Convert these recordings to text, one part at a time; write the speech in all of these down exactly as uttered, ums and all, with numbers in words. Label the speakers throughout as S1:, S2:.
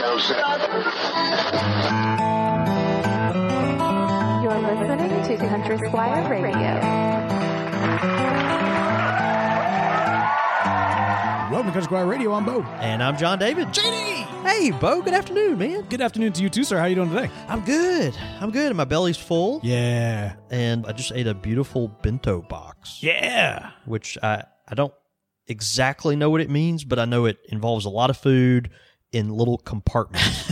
S1: You're listening to Country Squire Radio.
S2: Welcome to Country Squire Radio. I'm Bo.
S3: And I'm John David.
S2: J D!
S3: Hey, Bo. Good afternoon, man.
S2: Good afternoon to you too, sir. How you doing today?
S3: I'm good. I'm good. My belly's full.
S2: Yeah.
S3: And I just ate a beautiful bento box.
S2: Yeah.
S3: Which I, I don't exactly know what it means, but I know it involves a lot of food in little compartments.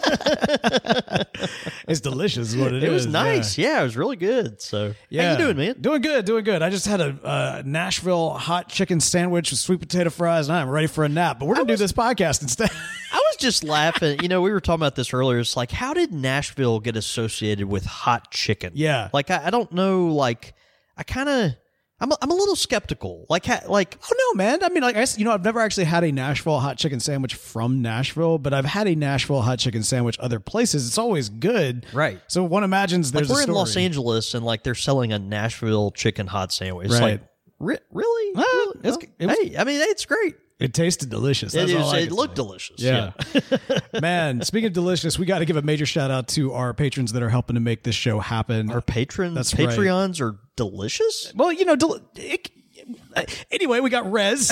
S2: It's delicious is what it,
S3: it
S2: is.
S3: was nice. Yeah. yeah, it was really good. So,
S2: yeah.
S3: how you doing, man?
S2: Doing good, doing good. I just had a uh, Nashville hot chicken sandwich with sweet potato fries, and I'm ready for a nap. But we're going to do this podcast instead.
S3: I was just laughing. You know, we were talking about this earlier. It's like, how did Nashville get associated with hot chicken?
S2: Yeah.
S3: Like, I, I don't know. Like, I kind of... I'm a, I'm a little skeptical. Like, ha, like,
S2: oh no, man. I mean, like, I, you know, I've never actually had a Nashville hot chicken sandwich from Nashville, but I've had a Nashville hot chicken sandwich other places. It's always good,
S3: right?
S2: So one imagines there's
S3: like we're
S2: a story.
S3: in Los Angeles and like they're selling a Nashville chicken hot sandwich. It's
S2: right?
S3: Like, re- really?
S2: Well,
S3: really?
S2: It's,
S3: Oh,
S2: it was,
S3: hey, I mean, it's great.
S2: It tasted delicious. That's
S3: It is.
S2: all I
S3: It
S2: can
S3: looked
S2: say.
S3: delicious.
S2: Yeah.
S3: yeah.
S2: Man, speaking of delicious, we got to give a major shout out to our patrons that are helping to make this show happen.
S3: Our patrons,
S2: That's
S3: Patreons are delicious.
S2: Well, you know, del- it, anyway, we got Rez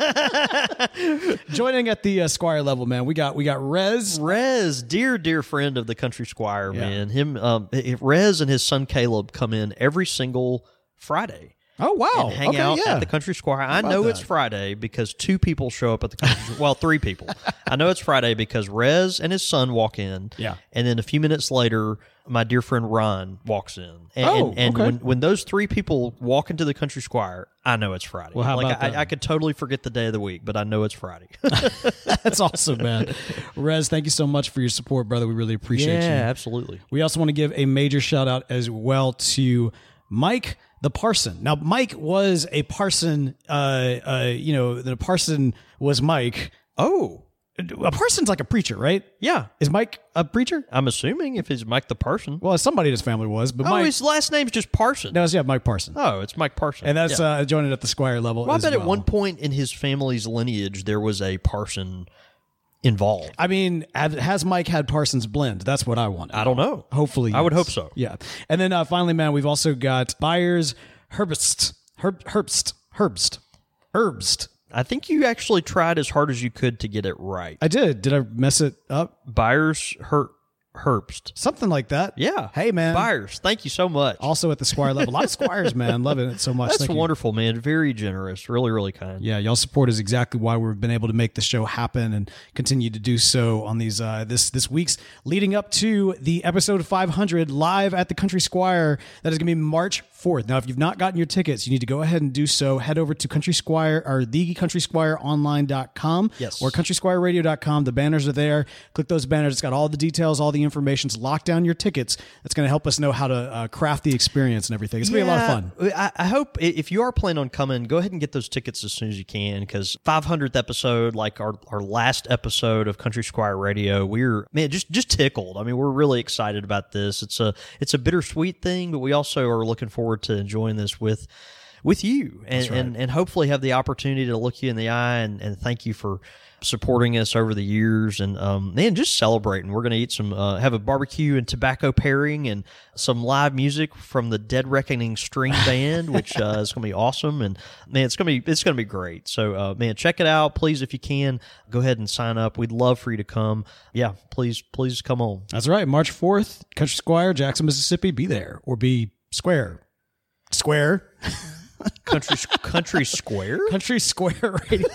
S2: joining at the uh, Squire level, man. We got we got Rez.
S3: Rez, dear dear friend of the Country Squire,
S2: Yeah.
S3: man. Him, um, Rez and his son Caleb come in every single Friday.
S2: Oh wow!
S3: And hang
S2: okay,
S3: out
S2: yeah.
S3: at the Country Squire. I
S2: about
S3: know
S2: that?
S3: it's Friday because two people show up at the Country Well, three people. I know it's Friday because Rez and his son walk in.
S2: Yeah.
S3: And then a few minutes later, my dear friend Ron walks in. And,
S2: Oh,
S3: and, and
S2: okay.
S3: when, when those three people walk into the Country Squire, I know it's Friday.
S2: Well, how
S3: like
S2: about
S3: I,
S2: that?
S3: I could totally forget the day of the week, but I know it's Friday.
S2: That's awesome, man. Rez, thank you so much for your support, brother. We really appreciate
S3: yeah,
S2: you.
S3: absolutely.
S2: We also want to give a major shout out as well to Mike the Parson. Now, Mike was a parson. Uh, uh, you know, the parson was Mike.
S3: Oh,
S2: A parson's like a preacher, right?
S3: yeah.
S2: Is Mike a preacher?
S3: I'm assuming if it's Mike the Parson.
S2: Well, somebody in his family was, but
S3: Oh,
S2: Mike.
S3: his last name's just Parson.
S2: No, it's, yeah, Mike Parson.
S3: Oh, it's Mike Parson.
S2: And that's
S3: Yeah.
S2: uh, joining at the Squire level.
S3: Well, I
S2: as
S3: bet at
S2: well.
S3: one point in his family's lineage there was a Parson involved.
S2: I mean, have- has Mike had Parsons blend? That's what I want.
S3: I don't know.
S2: Hopefully,
S3: I would
S2: yes.
S3: hope so.
S2: Yeah. And then uh, finally, man, we've also got Byers Herbst. Herb, Herbst. Herbst. Herbst.
S3: I think you actually tried as hard as you could to get it right.
S2: I did. Did I mess it up?
S3: Byers Her- Herbst.
S2: Something like that.
S3: Yeah.
S2: Hey, man.
S3: Byers, thank you so much.
S2: Also at the Squire level. A lot of Squires, man. Loving it so much.
S3: That's
S2: Thank you.
S3: wonderful, man. Very generous. Really, really kind.
S2: Yeah, y'all's support is exactly why we've been able to make the show happen and continue to do so on these uh, this this week's leading up to the episode five hundred live at the Country Squire. That is going to be March fourth. Now, if you've not gotten your tickets, you need to go ahead and do so. Head over to Country Squire or the country squire online dot com
S3: Yes.
S2: or country squire radio dot com. The banners are there. Click those banners. It's got all the details, all the information. It's locked down your tickets. That's going to help us know how to uh, craft the experience and everything. It's going to be a lot of fun.
S3: I, I hope i- if you are planning on coming, go ahead and get those tickets as soon as you can because five hundredth episode, like our, our last episode of Country Squire Radio, we're man just just tickled. I mean, we're really excited about this. It's a it's a bittersweet thing, but we also are looking forward to enjoying this with with you and,
S2: right.
S3: and, and hopefully have the opportunity to look you in the eye and, and thank you for supporting us over the years and um man just celebrating. We're gonna eat some uh, have a barbecue and tobacco pairing and some live music from the Dead Reckoning String Band, which uh, is gonna be awesome. And man, it's gonna be it's gonna be great. So uh, man, check it out, please. If you can, go ahead and sign up. We'd love for you to come. Yeah, please, please come on.
S2: That's right. March fourth, Country Squire, Jackson, Mississippi. Be there or be square. Square.
S3: Country Country Square.
S2: Country Square Radio.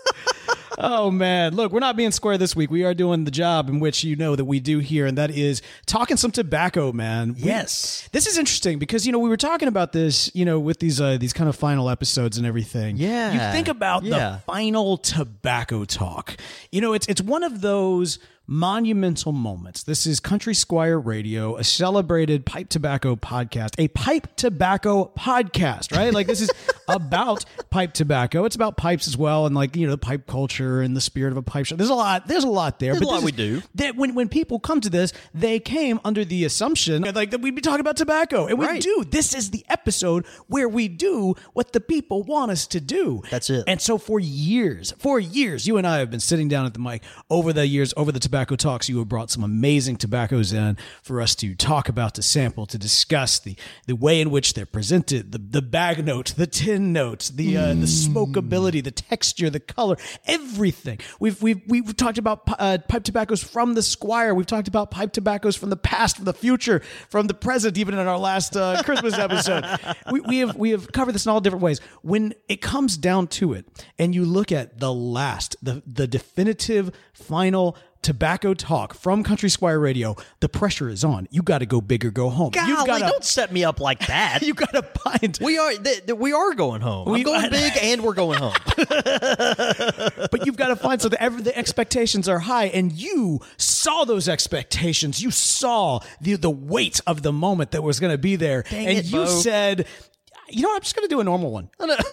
S2: Oh, man. Look, we're not being square this week. We are doing the job in which you know that we do here, and that is talking some tobacco, man. We-
S3: Yes.
S2: This is interesting because, you know, we were talking about this, you know, with these uh, these kind of final episodes and everything.
S3: Yeah.
S2: You think about
S3: Yeah.
S2: the final tobacco talk. You know, it's it's one of those monumental moments. This is Country Squire Radio, a celebrated pipe tobacco podcast, a pipe tobacco podcast, right? Like this is about pipe tobacco. It's about pipes as well, and like, you know, the pipe culture and the spirit of a pipe shop. There's a lot. There's a lot there.
S3: There's
S2: but
S3: a lot
S2: this
S3: we
S2: is-
S3: do.
S2: That when when people come to this, they came under the assumption like that we'd be talking about tobacco, and we
S3: Right.
S2: do. This is the episode where we do what the people want us to do.
S3: That's it.
S2: And so for years, for years, you and I have been sitting down at the mic over the years, over the tobacco Tobacco Talks. You have brought some amazing tobaccos in for us to talk about, to sample, to discuss the the way in which they're presented, the the bag note, the tin note, the uh, the smokability, the texture, the color, everything. We've we've we've talked about uh, pipe tobaccos from the Squire. We've talked about pipe tobaccos from the past, from the future, from the present. Even in our last uh, Christmas episode, we, we have we have covered this in all different ways. When it comes down to it, and you look at the last, the the definitive final Tobacco Talk from Country Squire Radio, the pressure is on. You got to go big or go home.
S3: Golly,
S2: You've gotta,
S3: don't set me up like that.
S2: You got to find.
S3: We are th- th- we are going home.
S2: We-
S3: I'm going big, and we're going home.
S2: But you've got to find so that every, the expectations are high, and you saw those expectations. You saw the the weight of the moment that was going to be there,
S3: Dang
S2: and
S3: it,
S2: you
S3: Bo.
S2: said, "You know what? I'm just going to do a normal one."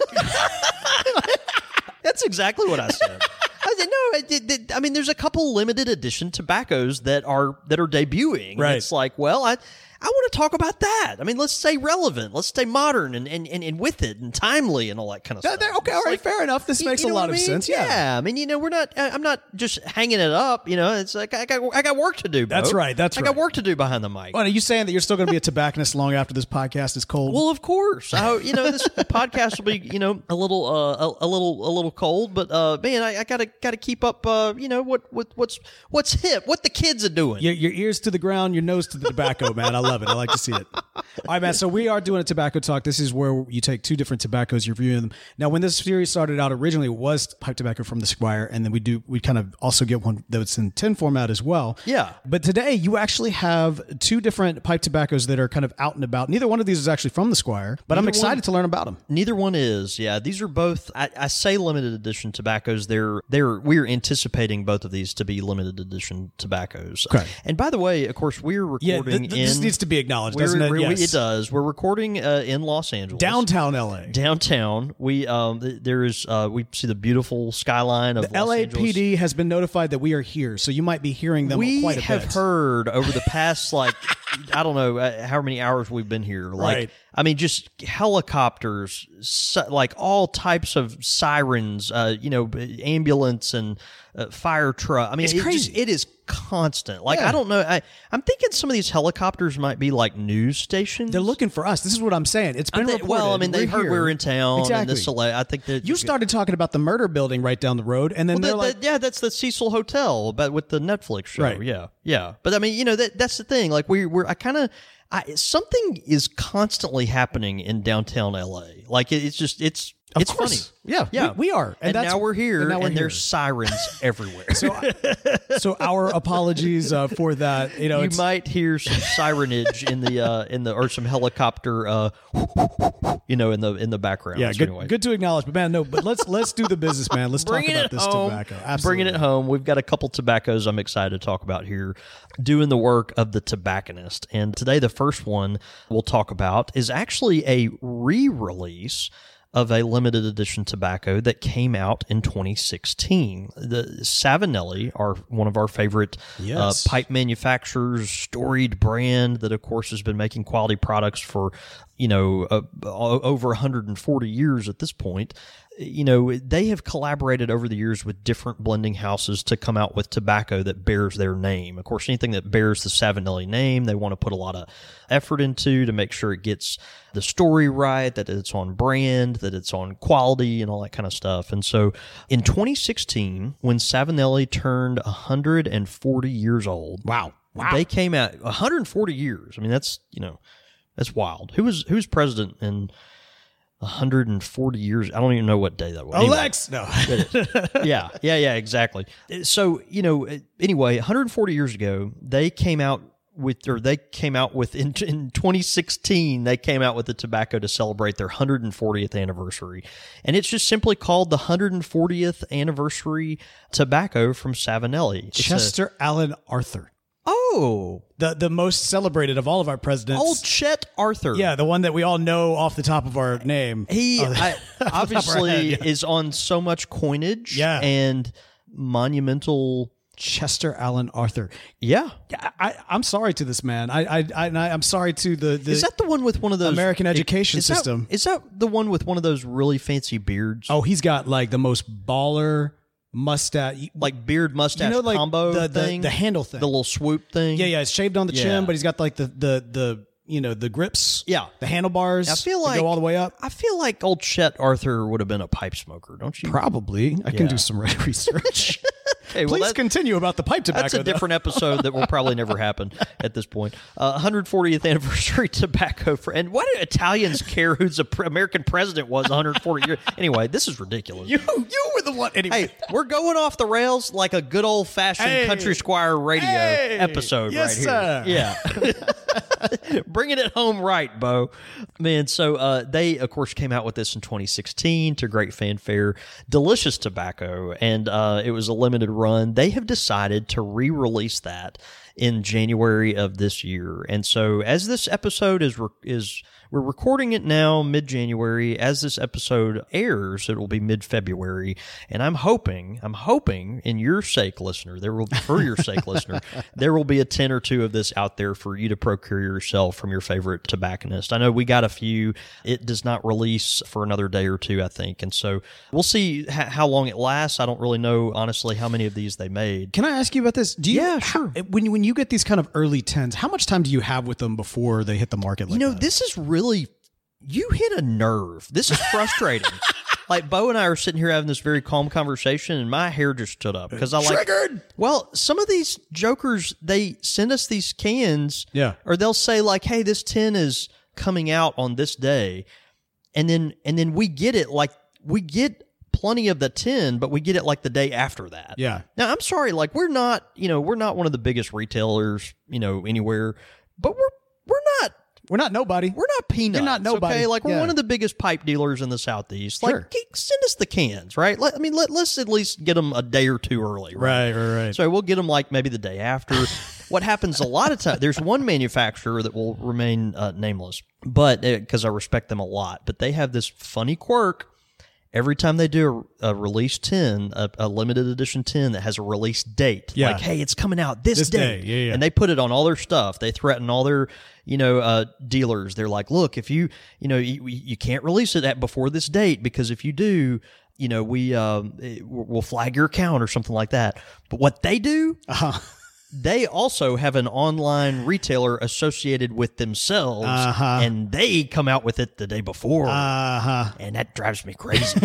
S3: That's exactly what I said. I said, no, I, did, I mean, there's a couple limited edition tobaccos that are that are debuting. And
S2: Right.
S3: it's like, well, I I want to talk about that. I mean, let's stay relevant. Let's stay modern and, and, and, and with it and timely and all that kind of
S2: Yeah,
S3: stuff.
S2: they're- okay, all
S3: It's
S2: right,
S3: like,
S2: fair enough. This
S3: you-
S2: makes
S3: you
S2: a
S3: know
S2: lot
S3: what
S2: of
S3: I mean?
S2: sense. Yeah.
S3: I mean, you know, we're not. I- I'm not just hanging it up. You know, it's like I got I got work to do. Bo.
S2: That's right, that's
S3: I
S2: right.
S3: got work to do behind the mic.
S2: Well, are you saying that you're still going to be a tobacconist long after this podcast is cold?
S3: Well, of course. I, you know, this podcast will be, you know, a little, uh, a, a little, a little cold. But uh, man, I, I gotta, gotta keep up. Uh, you know what, what, what's, what's hip? What the kids are doing?
S2: Your, your ears to the ground, your nose to the tobacco, man. I love it. I like to see it. All right, man. So we are doing a tobacco talk. This is where you take two different tobaccos, you're reviewing them. Now, when this series started out, originally it was pipe tobacco from the Squire, and then we do we kind of also get one that's in tin format as well.
S3: Yeah.
S2: But today you actually have two different pipe tobaccos that are kind of out and about. Neither one of these is actually from the Squire, but I'm
S3: Neither
S2: excited
S3: one-
S2: to learn about them.
S3: Neither one is. Yeah, these are both. I, I say limited edition tobaccos. They're they're we're anticipating both of these to be limited edition tobaccos.
S2: Okay.
S3: And by the way, of course, we're
S2: Yeah,
S3: recording
S2: th- th- this
S3: in.
S2: needs to be acknowledged,
S3: we're-
S2: doesn't it?
S3: we're-
S2: Yes.
S3: It does. We're recording uh, in Los Angeles,
S2: Downtown L A.
S3: downtown. We um th- there is uh we see the beautiful skyline of
S2: The
S3: Los Angeles.
S2: L A P D has been notified that we are here, so you might be hearing them
S3: We
S2: quite a
S3: have
S2: bit.
S3: heard over the past like I don't know uh, how many hours we've been here. Like
S2: Right.
S3: I mean, just helicopters, si- like all types of sirens. Uh, you know, ambulance and uh, fire truck. I mean,
S2: It's
S3: it just-
S2: crazy.
S3: it is constant. Like
S2: Yeah.
S3: I don't know. I I'm thinking some of these helicopters might be like news stations.
S2: They're looking for us. This is what I'm saying. It's
S3: I
S2: been
S3: think-
S2: reported.
S3: well, I mean, they
S2: We're
S3: heard
S2: here.
S3: we were in town.
S2: Exactly.
S3: And this, I think that
S2: You started talking about the murder building right down the road, and then
S3: Well,
S2: they're
S3: that-
S2: like,
S3: that- yeah, that's the Cecil Hotel, but with the Netflix show.
S2: Right.
S3: Yeah, yeah. But I mean, you know, that that's the thing. Like we we're I kind of. I, something is constantly happening in downtown L A. Like it, it's just it's
S2: Of
S3: it's
S2: course.
S3: funny.
S2: Yeah,
S3: yeah,
S2: we- we are. And
S3: And,
S2: that's-
S3: now we're here,
S2: and
S3: and,
S2: now we're here.
S3: there's sirens everywhere.
S2: so, so our apologies uh, for that. You know,
S3: you
S2: it's,
S3: might hear some sirenage in the uh, in the or some helicopter, uh, you know, in the in the background.
S2: yeah,
S3: So
S2: good,
S3: anyway.
S2: good to acknowledge. But man, no, but let's let's do the business, man. Let's talk
S3: Bringing
S2: about
S3: it
S2: this
S3: home.
S2: tobacco. Absolutely.
S3: Bringing it home. We've got a couple tobaccos I'm excited to talk about here, doing the work of the tobacconist. And today, the first one we'll talk about is actually a re-release of a limited edition tobacco that came out in twenty sixteen. The Savinelli are one of our favorite
S2: Yes.
S3: uh, pipe manufacturers, storied brand that, of course, has been making quality products for, you know, uh, over one hundred forty years at this point. You know, they have collaborated over the years with different blending houses to come out with tobacco that bears their name. Of course, anything that bears the Savinelli name, they want to put a lot of effort into to make sure it gets the story right, that it's on brand, that it's on quality and all that kind of stuff. And so in twenty sixteen, when Savinelli turned one hundred forty years old,
S2: Wow. Wow.
S3: they came out one hundred forty years. I mean, that's, you know, that's wild. Who was who's president in one hundred forty years? I don't even know what day that was. Anyway.
S2: Alex. No.
S3: yeah, yeah, yeah, exactly. So, you know, anyway, one hundred forty years ago, they came out with, or they came out with, in, in twenty sixteen, they came out with the tobacco to celebrate their one hundred fortieth anniversary. And it's just simply called the one hundred fortieth anniversary tobacco from Savinelli. It's a-
S2: Chester Allen Arthur,
S3: oh,
S2: the the most celebrated of all of our presidents.
S3: old Chet Arthur.
S2: yeah, the one that we all know off the top of our name.
S3: He
S2: Oh,
S3: I, obviously
S2: head, yeah.
S3: is on so much coinage
S2: Yeah.
S3: and monumental.
S2: Chester Allen Arthur.
S3: Yeah.
S2: Yeah, I, I'm sorry to this man. I, I, I, I'm sorry to the, the
S3: Is that the one with one of those
S2: American education
S3: is that-
S2: system.
S3: Is that the one with one of those really fancy beards?
S2: Oh, he's got like the most baller mustache.
S3: like beard mustache
S2: you know, like
S3: combo
S2: the, the,
S3: thing,
S2: the handle thing,
S3: the little swoop thing.
S2: Yeah, yeah. It's shaved on the
S3: Yeah.
S2: chin, but he's got like the the the you know the grips.
S3: Yeah.
S2: the handlebars.
S3: I feel
S2: that
S3: like
S2: go all the way up.
S3: I feel like old Chet Arthur would have been a pipe smoker, don't you?
S2: Probably. I can
S3: Yeah.
S2: do some research.
S3: Okay, well,
S2: Please
S3: that-
S2: continue about the pipe tobacco.
S3: That's a
S2: though.
S3: different episode that will probably never happen at this point. Uh, one hundred fortieth anniversary tobacco. For, and why do Italians care who's the pre- American president was one hundred forty years? Anyway, this is ridiculous.
S2: You you were the one. Anyway,
S3: Hey, we're going off the rails like a good old fashioned
S2: Hey.
S3: Country Squire radio
S2: Hey.
S3: episode
S2: Yes,
S3: right here. Yeah. Bringing it home right, Bo. Man, so uh, they, of course, came out with this in twenty sixteen to great fanfare. Delicious tobacco, and uh, it was a limited run. They have decided to re-release that in January of this year. And so as this episode is re- is we're recording it now mid-January. As this episode airs, it will be mid-February. And I'm hoping, I'm hoping in your sake, listener, there will for your sake, listener, there will be a ten or two of this out there for you to procure yourself from your favorite tobacconist. I know we got a few. It does not release for another day or two, I think. And so we'll see h- how long it lasts. I don't really know, honestly, how many of these they made.
S2: can I ask you about this? Do you,
S3: Yeah, sure.
S2: how- when you, when you get these kind of early tens, how much time do you have with them before they hit the market? Like
S3: You know,
S2: that?
S3: this is really, you hit a nerve. This is frustrating. Like, Bo and I are sitting here having this very calm conversation, and my hair just stood up because I like.
S2: Triggered.
S3: Well, some of these jokers, they send us these cans,
S2: Yeah.
S3: or they'll say like, "Hey, this tin is coming out on this day," and then and then we get it like we get plenty of the tin, but we get it like the day after that.
S2: Yeah.
S3: Now, I'm sorry, like we're not, you know, we're not one of the biggest retailers, you know, anywhere, but we're we're not.
S2: We're not nobody.
S3: We're not peanuts.
S2: You're not nobody.
S3: Okay? Like, we're
S2: Yeah.
S3: one of the biggest pipe dealers in the Southeast.
S2: Sure.
S3: Like, g- send us the cans, right? Let, I mean, let, let's at least get them a day or two early, right?
S2: Right, right, right.
S3: So we'll get them like maybe the day after. What happens a lot of times, there's one manufacturer that will remain uh, nameless, but because I respect them a lot, but they have this funny quirk. Every time they do a, a release tin, a, a limited edition tin that has a release date,
S2: Yeah.
S3: like, hey, it's coming out this,
S2: This
S3: day.
S2: day. Yeah, yeah.
S3: And they put it on all their stuff. They threaten all their, you know, uh, dealers. They're like, look, if you, you know, you, you can't release it at before this date because if you do, you know, we um, we'll flag your account or something like that. But what they do,
S2: Uh-huh.
S3: they also have an online retailer associated with themselves,
S2: Uh-huh.
S3: and they come out with it the day before.
S2: Uh-huh.
S3: And that drives me crazy.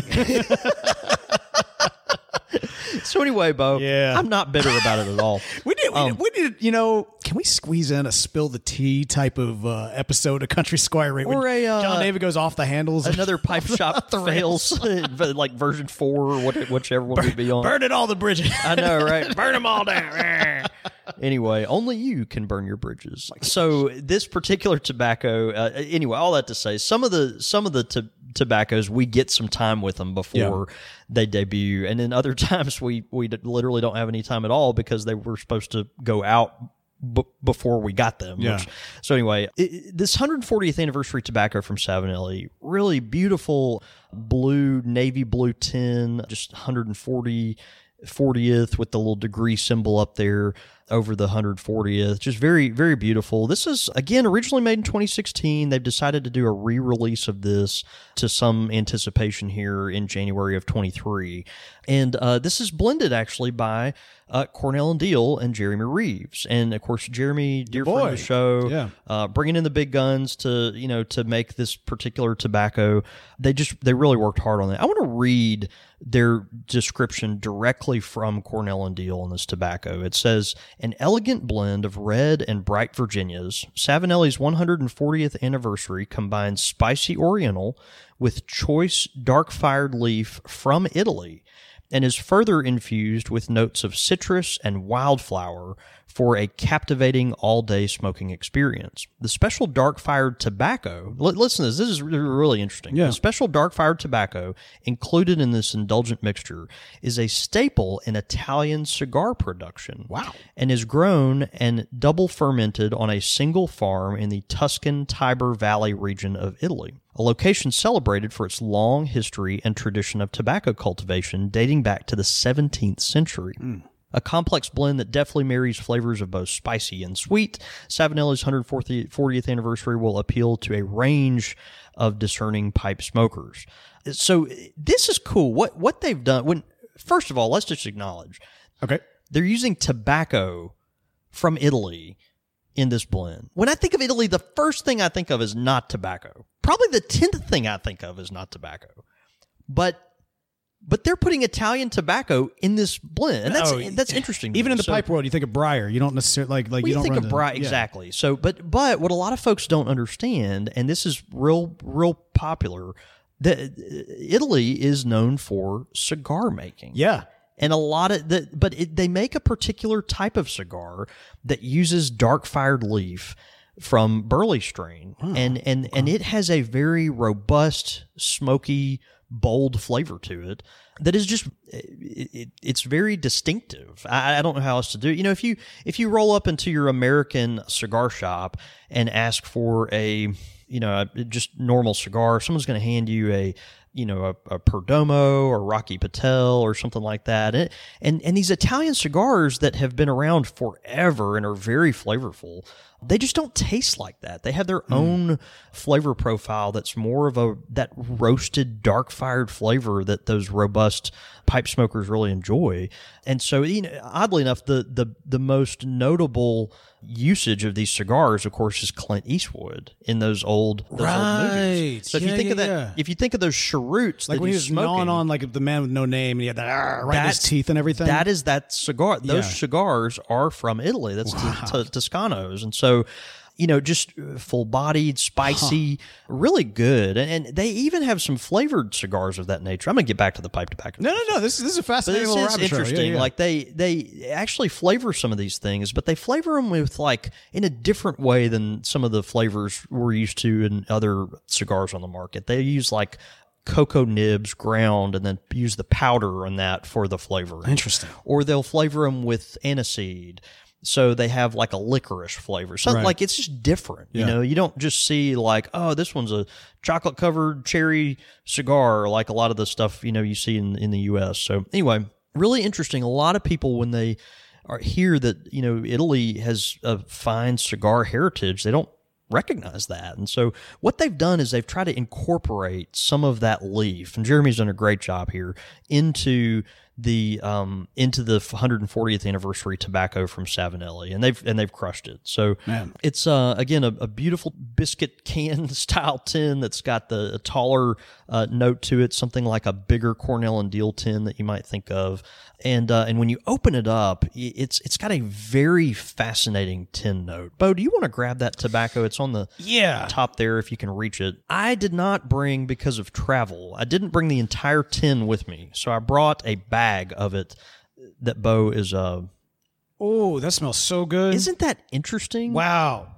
S3: So anyway, Bo,
S2: Yeah.
S3: I'm not bitter about it at all.
S2: We did, we,
S3: Um,
S2: did, we did, you know, can we squeeze in a spill the tea type of uh, episode of Country Squire Rate
S3: Or
S2: when
S3: a, uh,
S2: John David goes off the handles?
S3: Another pipe shop fails, like version four or what, whichever one we be on.
S2: Burn it all the bridges.
S3: I know, right? Burn them all down. Anyway, only you can burn your bridges. So this particular tobacco, uh, anyway, all that to say, some of the some of the to- tobaccos we get some time with them before they debut, and then other times we we literally don't have any time at all because they were supposed to go out b- before we got them.
S2: Yeah.
S3: Which, so anyway, it, this one hundred fortieth anniversary tobacco from Savinelli, really beautiful blue, navy blue tin, just one hundred forty. fortieth with the little degree symbol up there over the one hundred fortieth. Just very, very beautiful. This is, again, originally made in twenty sixteen. They've decided to do a re-release of this to some anticipation here in January of twenty-three. And uh, this is blended, actually, by uh, Cornell and Deal and Jeremy Reeves. And, of course, Jeremy, dear friend of the show,
S2: Yeah.
S3: uh, bringing in the big guns to, you know, to make this particular tobacco. They just, they really worked hard on that. I want to read their description directly from Cornell and Deal on this tobacco. It says, an elegant blend of red and bright Virginias, Savinelli's one hundred fortieth anniversary combines spicy Oriental with choice dark-fired leaf from Italy and is further infused with notes of citrus and wildflower for a captivating all-day smoking experience. The special dark-fired tobacco, l- listen to this, this is really, really interesting.
S2: Yeah.
S3: The special dark-fired tobacco included in this indulgent mixture is a staple in Italian cigar production.
S2: Wow.
S3: And is grown and double fermented on a single farm in the Tuscan Tiber Valley region of Italy, a location celebrated for its long history and tradition of tobacco cultivation dating back to the seventeenth century. A complex blend that deftly marries flavors of both spicy and sweet, Savinelli's one hundred fortieth anniversary will appeal to a range of discerning pipe smokers. So this is cool. What what they've done when first of all, let's just acknowledge
S2: Okay.
S3: they're using tobacco from Italy in this blend. When I think of Italy, the first thing I think of is not tobacco. Probably the tenth thing I think of is not tobacco. But but they're putting Italian tobacco in this blend. And that's
S2: Oh,
S3: that's interesting. to
S2: Even
S3: me.
S2: in the
S3: So-
S2: pipe world, you think of Briar. You don't necessarily like like
S3: well,
S2: you
S3: you
S2: don't
S3: think
S2: run
S3: of
S2: the-
S3: bright
S2: yeah.
S3: exactly. So, but but what a lot of folks don't understand, and this is real real popular, that Italy is known for cigar making.
S2: Yeah.
S3: And a lot of the, but it, they make a particular type of cigar that uses dark fired leaf from Burley strain, and and and it has a very robust, smoky, bold flavor to it that is just it, it, it's very distinctive. I, I don't know how else to do it. You know, if you if you roll up into your American cigar shop and ask for a you know a just normal cigar, someone's going to hand you a you know a, a Perdomo or Rocky Patel or something like that. And, and and these Italian cigars that have been around forever and are very flavorful, they just don't taste like that. They have their mm. own flavor profile that's more of a that roasted, dark fired flavor that those robust pipe smokers really enjoy. And so, you know, oddly enough, the the the most notable usage of these cigars, of course, is Clint Eastwood in those old those
S2: Right.
S3: old movies. So if
S2: Yeah,
S3: you think
S2: yeah,
S3: of that,
S2: yeah.
S3: if you think of those cheroots,
S2: Like
S3: that
S2: when he
S3: he's
S2: was
S3: smoking,
S2: gnawing on like the man with no name, and he had that ah, right in his
S3: That's-
S2: teeth and everything.
S3: that is that cigar. Those
S2: Yeah.
S3: cigars are from Italy. That's
S2: Wow.
S3: t- t- Toscanos, and so you know, just full-bodied, spicy, really good, and, and they even have some flavored cigars of that nature. I'm gonna get back to the pipe tobacco.
S2: no, no, no. This, this is a
S3: But
S2: fascinating
S3: this
S2: little
S3: is
S2: rabbit trail. Yeah,
S3: interesting.
S2: yeah.
S3: Like they they actually flavor some of these things, but they flavor them with like in a different way than some of the flavors we're used to in other cigars on the market. They use like cocoa nibs ground and then use the powder on that for the flavor.
S2: Interesting.
S3: Or they'll flavor them with aniseed. So they have like a licorice flavor. So
S2: Right.
S3: like it's just different. You
S2: Yeah.
S3: know, you don't just see like, oh, this one's a chocolate covered cherry cigar, like a lot of the stuff, you know, you see in, in the U S. So anyway, really interesting. A lot of people when they are hear that, you know, Italy has a fine cigar heritage, they don't recognize that. And so what they've done is they've tried to incorporate some of that leaf, and Jeremy's done a great job here, into the um into the one hundred fortieth anniversary tobacco from Savinelli, and they've and they've crushed it. So
S2: Man.
S3: it's uh again a, a beautiful biscuit can style tin that's got the a taller uh, note to it, something like a bigger Cornell and Deal tin that you might think of. And uh, and when you open it up, it's it's got a very fascinating tin note. Bo, do you want to grab that tobacco? It's on the
S2: Yeah.
S3: top there if you can reach it. I did not bring, because of travel, I didn't bring the entire tin with me, so I brought a bag of it that Bo is. Uh,
S2: Oh, that smells so good.
S3: isn't that interesting?
S2: Wow.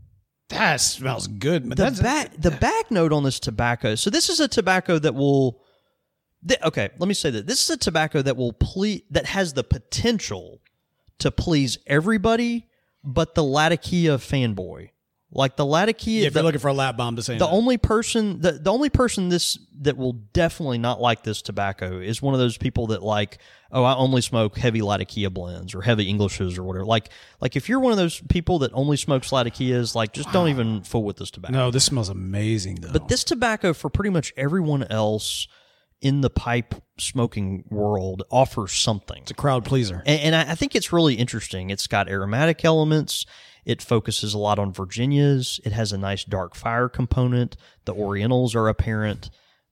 S2: That smells good. But
S3: The
S2: that's
S3: bag, the bag note on this tobacco. So this is a tobacco that will. Th- okay, let me say that this is a tobacco that will ple- that has the potential to please everybody, but the Latakia fanboy, like the Latakia.
S2: yeah, if
S3: the,
S2: you're looking for a lap bomb to say
S3: the
S2: that.
S3: only person, the the only person this that will definitely not like this tobacco is one of those people that like, oh, I only smoke heavy Latakia blends or heavy Englishes or whatever. Like, like if you're one of those people that only smokes Latakias, like just don't even fool with this tobacco.
S2: No, this smells amazing though.
S3: But this tobacco, for pretty much everyone else in the pipe smoking world, offers something.
S2: it's a crowd pleaser.
S3: And, and I, I think it's really interesting. It's got aromatic elements. It focuses a lot on Virginias. It has a nice dark fire component. The Orientals are apparent.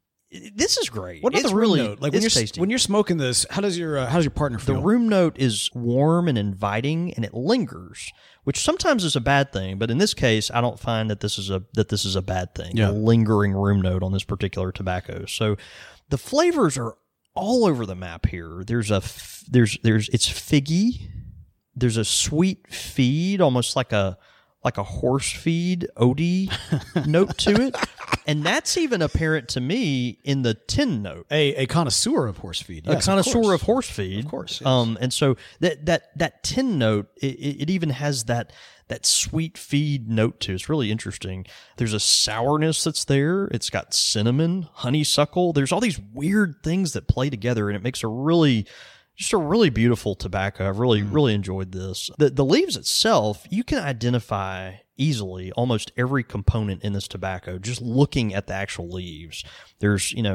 S3: This is great.
S2: What about
S3: it's
S2: the room
S3: really,
S2: note? Like when you're
S3: it's tasty.
S2: when you're smoking this, how does your uh, how does your partner
S3: The
S2: feel?
S3: room note is warm and inviting, and it lingers, which sometimes is a bad thing. But in this case, I don't find that this is a that this is a bad thing.
S2: Yeah.
S3: A lingering room note on this particular tobacco. So the flavors are all over the map here. There's a f- there's there's it's figgy. There's a sweet feed, almost like a like a horse feed Odie note to it, and that's even apparent to me in the tin note.
S2: a a connoisseur of horse feed. Yes,
S3: a connoisseur
S2: course.
S3: of, horse feed,
S2: Of course, yes.
S3: Um, and so that that that tin note, it, it even has that that sweet feed note to it. It's really interesting. There's a sourness that's there. It's got cinnamon, honeysuckle. There's all these weird things that play together, and it makes a really just a really beautiful tobacco. I've really, really enjoyed this. The the leaves itself, you can identify easily almost every component in this tobacco just looking at the actual leaves. There's, you know,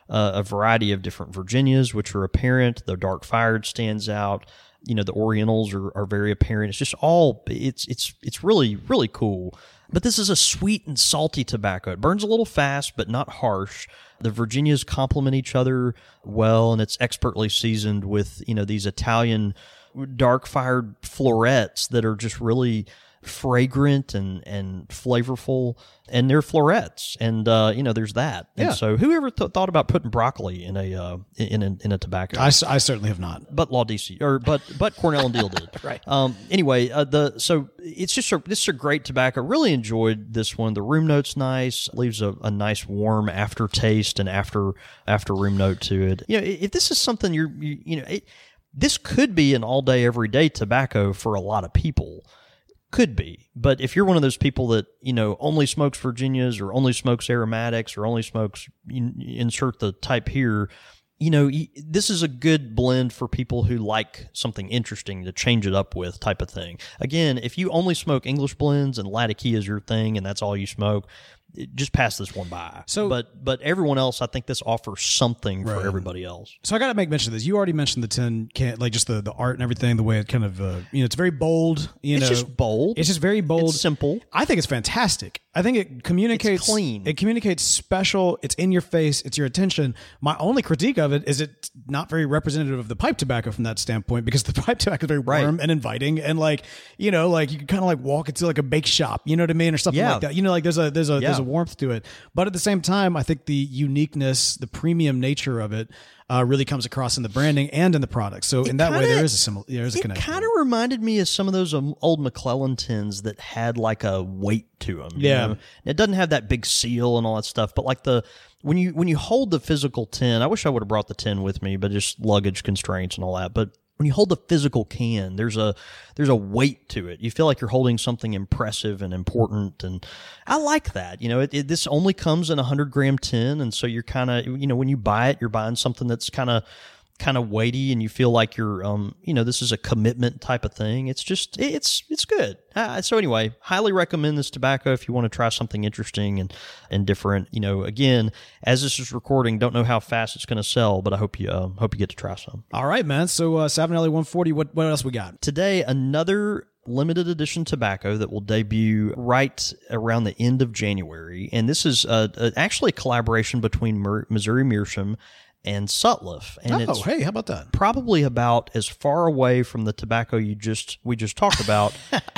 S3: uh, a variety of different Virginias, which are apparent. The dark fired stands out. You know, the Orientals are, are very apparent. It's just all, it's, it's, it's really, really cool. But this is a sweet and salty tobacco. It burns a little fast, but not harsh. The Virginias complement each other well, and it's expertly seasoned with, you know, these Italian dark fired florets that are just really fragrant and, and flavorful, and they're florets, and uh, you know, there's that. And
S2: Yeah.
S3: so, whoever th- thought about putting broccoli in a uh, in a, in a tobacco?
S2: I, s- I certainly have not.
S3: But Law D C or but but Cornell and Deal did.
S2: Right.
S3: Um. Anyway, uh, the so it's just a, this is a great tobacco. Really enjoyed this one. The room note's nice. Leaves a, a nice warm aftertaste and after after room note to it. You know, if this is something you're you, you know, it, this could be an all day every day tobacco for a lot of people. Could be, but if you're one of those people that, you know, only smokes Virginias or only smokes aromatics or only smokes, you, insert the type here, you know, this is a good blend for people who like something interesting to change it up with, type of thing. Again, if you only smoke English blends and Latakia is your thing and that's all you smoke, just pass this one by.
S2: So-
S3: but but everyone else, I think this offers something
S2: Right.
S3: for everybody else.
S2: So I got to make mention of this. You already mentioned the tin can, like just the, the art and everything, the way it kind of, uh, you know, it's very bold. You
S3: It's
S2: know,
S3: just bold.
S2: It's just very bold.
S3: It's simple.
S2: I think it's fantastic. I think it communicates
S3: It's clean.
S2: It communicates special. It's in your face. It's your attention. My only critique of it is it's not very representative of the pipe tobacco from that standpoint, because the pipe tobacco is very
S3: Right.
S2: warm and inviting, and like, you know, like you can kind of like walk into like a bake shop, you know what I mean, or something
S3: Yeah.
S2: like that. You know, like there's a there's a there's
S3: Yeah.
S2: a warmth to it, but at the same time, I think the uniqueness, the premium nature of it, uh, really comes across in the branding and in the product. So in that way,
S3: kinda-
S2: there is a similar, there is a
S3: It
S2: connection.
S3: kind of reminded me of some of those um, old McClellan tins that had like a weight to them.
S2: Yeah.
S3: know? It doesn't have that big seal and all that stuff, but like the when you when you hold the physical tin, I wish I would have brought the tin with me, but just luggage constraints and all that. But when you hold the physical can, there's a there's a weight to it. You feel like you're holding something impressive and important, and I like that. You know, it, it, this only comes in a hundred gram tin, and so you're kind of, you know, when you buy it, you're buying something that's kind of kind of weighty, and you feel like you're, um, you know, this is a commitment type of thing. It's just, it, it's it's good. Uh, so anyway, highly recommend this tobacco if you want to try something interesting and and different. You know, again, as this is recording, don't know how fast it's going to sell, but I hope you uh, hope you get to try some.
S2: All right, man. So uh, Savinelli one forty. What what else we got?
S3: Today, another limited edition tobacco that will debut right around the end of January. And this is uh, uh, actually a collaboration between Mer- Missouri Meerschaum and Sutliff. And
S2: Oh,
S3: it's
S2: hey, how about that?
S3: probably about as far away from the tobacco you just we just talked about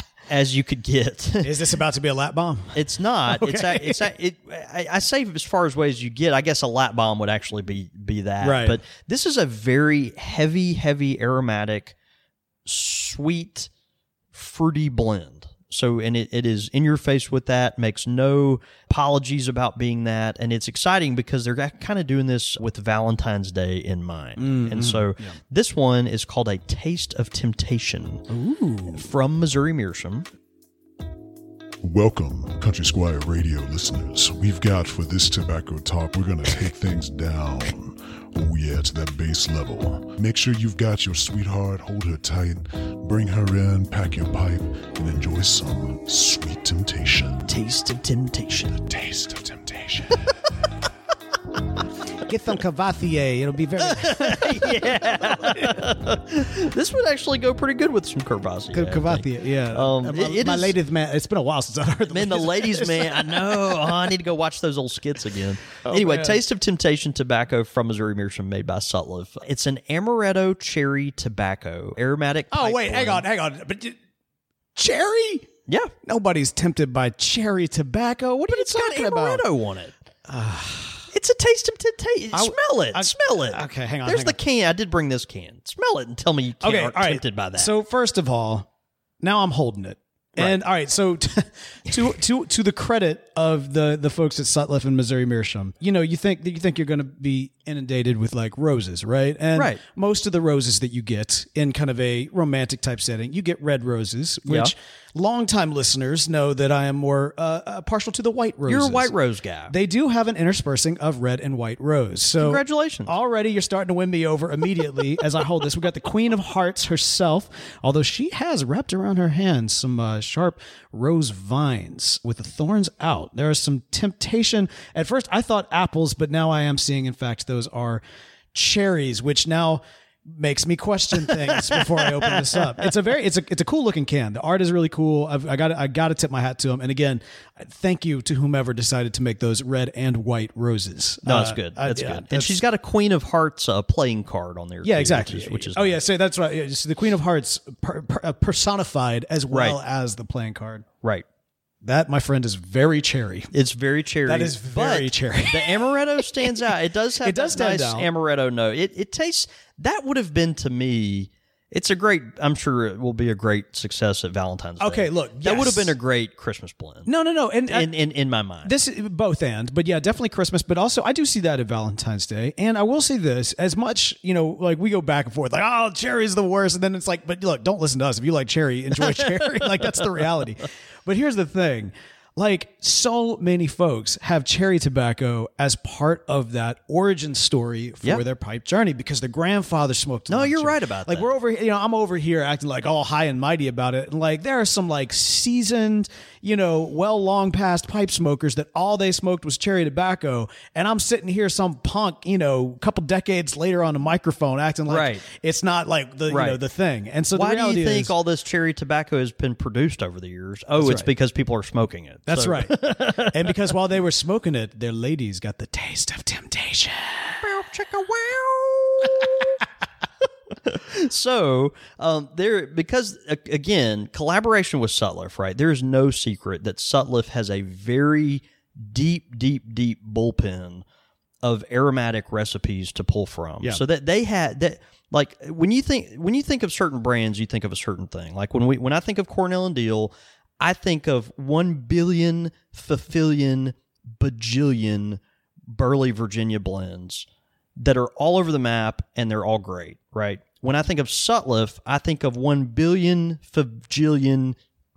S3: as you could get.
S2: Is this about to be a lap bomb?
S3: It's not. It's a, it's a, it. I, I say as far as way as you get. I guess a lap bomb would actually be be that.
S2: Right.
S3: But this is a very heavy, heavy aromatic, sweet, fruity blend. So, and it, it is in your face with that, makes no apologies about being that. And it's exciting because they're kind of doing this with Valentine's Day in mind.
S2: Mm-hmm.
S3: And so this one is called A Taste of Temptation.
S2: Ooh.
S3: From Missouri Meerschaum.
S4: Welcome, Country Squire Radio listeners. We've got for this tobacco talk, we're going to take things down. Oh yeah, to that base level. Make sure you've got your sweetheart, hold her tight, bring her in, pack your pipe, and enjoy some sweet temptation.
S3: Taste of Temptation.
S4: Taste of temptation.
S2: Get some Cavassier. It'll be very
S3: This would actually go pretty good with some Cavassier.
S2: good
S3: I think.
S2: Cavassier. Yeah.
S3: Um,
S2: Uh,
S3: it-
S2: my
S3: it
S2: my
S3: is-
S2: ladies man. It's been a while since I heard the
S3: Man, the ladies, man, I know. Oh, I need to go watch those old skits again. anyway,
S2: man.
S3: Taste of Temptation tobacco from Missouri Meerschaum, made by Sutliff. It's an amaretto cherry tobacco, aromatic.
S2: Oh
S3: pipe
S2: wait, hang on,
S3: blend.
S2: hang on. But you- cherry?
S3: Yeah,
S2: Nobody's tempted by cherry tobacco. What are you
S3: it's got
S2: talking about?
S3: amaretto on it. It's a taste of temptation.
S2: I-
S3: Smell it.
S2: I-
S3: smell it.
S2: okay, hang on,
S3: There's
S2: hang
S3: the
S2: on.
S3: can. I did bring this can. Smell it and tell me you can't
S2: Okay,
S3: aren't
S2: all right.
S3: tempted by that.
S2: So first of all, now I'm holding it. And all right, so t- to to to the credit of the the folks at Sutliff and Missouri Meerschaum, you know, you think you think you're going to be inundated with like roses, right? And
S3: Right.
S2: most of the roses that you get in kind of a romantic type setting, you get red roses, which longtime listeners know that I am more uh, uh, partial to the white roses.
S3: You're a white rose guy.
S2: They do have an interspersing of red and white rose. So
S3: Congratulations.
S2: Already you're starting to win me over immediately as I hold this. We got the Queen of Hearts herself, although she has wrapped around her hands some uh, sharp rose vines with the thorns out. out. There is some temptation. At first, I thought apples, but now I am seeing, in fact, those are cherries, which now makes me question things before I open this up. It's a very, it's a, it's a cool looking can. The art is really cool. I've, I got, I got to tip my hat to them. And again, thank you to whomever decided to make those red and white roses.
S3: No, that's
S2: Uh,
S3: good.
S2: I-
S3: That's
S2: yeah,
S3: good. And
S2: that's-
S3: she's got a Queen of Hearts uh, playing card on there.
S2: Yeah,
S3: too,
S2: exactly.
S3: Which is, which is
S2: oh
S3: nice.
S2: yeah, so that's right. Yeah, so the Queen of Hearts per, per, uh, personified as well
S3: Right.
S2: as the playing card.
S3: Right.
S2: That, my friend, is very cherry.
S3: It's very cherry.
S2: That is very
S3: but
S2: cherry.
S3: The amaretto stands out. It does have
S2: It does
S3: that
S2: stand
S3: nice
S2: out.
S3: amaretto note. It it tastes. That would have been to me. It's a great. I'm sure it will be a great success at Valentine's Day.
S2: Okay, look,
S3: that would have
S2: yes.
S3: been a great Christmas blend.
S2: No, no, no. And uh,
S3: in in in my mind.
S2: this is both and, but yeah, definitely Christmas. But also, I do see that at Valentine's Day. And I will say this: as much, you know, like we go back and forth, like, oh, cherry's the worst, and then it's like, but look, don't listen to us. If you like cherry, enjoy cherry. Like that's the reality. But here's the thing. Like, so many folks have cherry tobacco as part of that origin story for
S3: Yeah.
S2: their pipe journey because their grandfather smoked. a
S3: No,
S2: lot of
S3: you're
S2: cherry.
S3: right about
S2: like
S3: that.
S2: we're over here, you know, I'm over here acting like all high and mighty about it. And like there are some like seasoned, you know, well long past pipe smokers that all they smoked was cherry tobacco. And I'm sitting here, some punk, you know, a couple decades later on a microphone acting like
S3: Right.
S2: it's not like the, you know,
S3: Right.
S2: the thing. And so
S3: Why
S2: the
S3: do
S2: reality
S3: you think
S2: is,
S3: all this cherry tobacco has been produced over the years? Oh,
S2: That's
S3: it's
S2: right.
S3: because people are smoking it.
S2: that's
S3: So-
S2: right. And because while they were smoking it, their ladies got the taste of temptation.
S3: So um, there, because uh, again, collaboration with Sutliff, right? There is no secret that Sutliff has a very deep, deep, deep bullpen of aromatic recipes to pull from.
S2: Yeah.
S3: So that they had that, like when you think when you think of certain brands, you think of a certain thing. Like when we when I think of Cornell and Deal, I think of one billion fafillion bajillion Burley Virginia blends that are all over the map and they're all great, right? When I think of Sutliff, I think of one billion fajillion,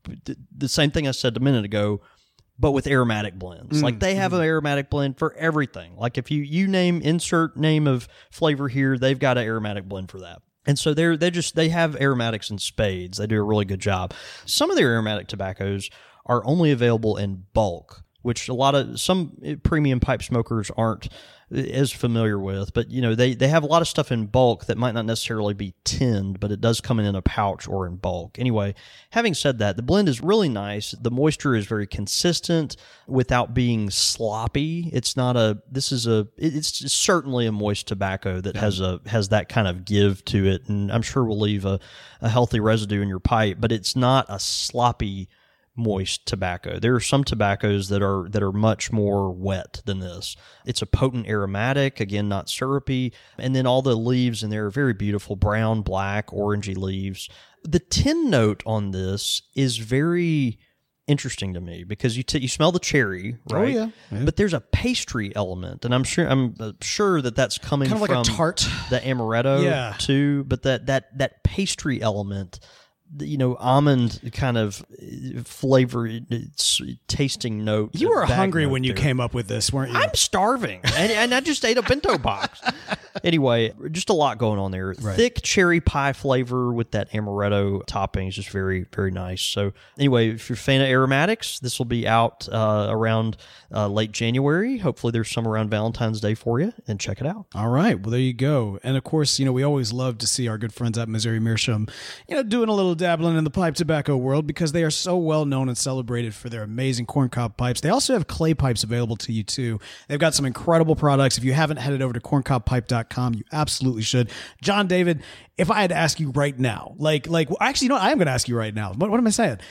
S3: the same thing I said a minute ago, but with aromatic blends. Like they have an aromatic blend for everything. Like if you you name insert name of flavor here, they've got an aromatic blend for that. And so they're they just they have aromatics in spades. They do a really good job. Some of their aromatic tobaccos are only available in bulk, which a lot of some premium pipe smokers aren't as familiar with. But you know, they they have a lot of stuff in bulk that might not necessarily be tinned, but it does come in in a pouch or in bulk. Anyway, having said that, the blend is really nice. The moisture is very consistent without being sloppy. It's not a this is a it's certainly a moist tobacco that has a has that kind of give to it, and I'm sure will leave a, a healthy residue in your pipe, but it's not a sloppy moist tobacco. There are some tobaccos that are that are much more wet than this. It's a potent aromatic, again, not syrupy, and then all the leaves in there are very beautiful brown, black, orangey leaves. The tin note on this is very interesting to me because you t- you smell the cherry, right?
S2: yeah. Yeah.
S3: But there's a pastry element, and I'm sure I'm uh, sure that that's coming
S2: Kind of like
S3: from
S2: a tart.
S3: the amaretto
S2: Yeah.
S3: too. But that that that pastry element, the, you know, almond kind of uh, flavor, it's tasting note.
S2: You were
S3: bag
S2: hungry
S3: note
S2: when you
S3: there.
S2: came up with this, weren't you?
S3: I'm starving, and, and I just ate a bento box. Anyway, just a lot going on there.
S2: Right.
S3: Thick cherry pie flavor with that amaretto topping is just very, very nice. So anyway, if you're a fan of aromatics, this will be out uh, around uh, late January. Hopefully there's some around Valentine's Day for you, and check it out.
S2: All right. Well, there you go. And of course, you know, we always love to see our good friends at Missouri Meerschaum, you know, doing a little dabbling in the pipe tobacco world because they are so well known and celebrated for their amazing corncob pipes. They also have clay pipes available to you too. They've got some incredible products. If you haven't headed over to corncob pipe dot com, you absolutely should. John David, if I had to ask you right now, like, like, well, actually, you know what? I am going to ask you right now. What, what am I saying?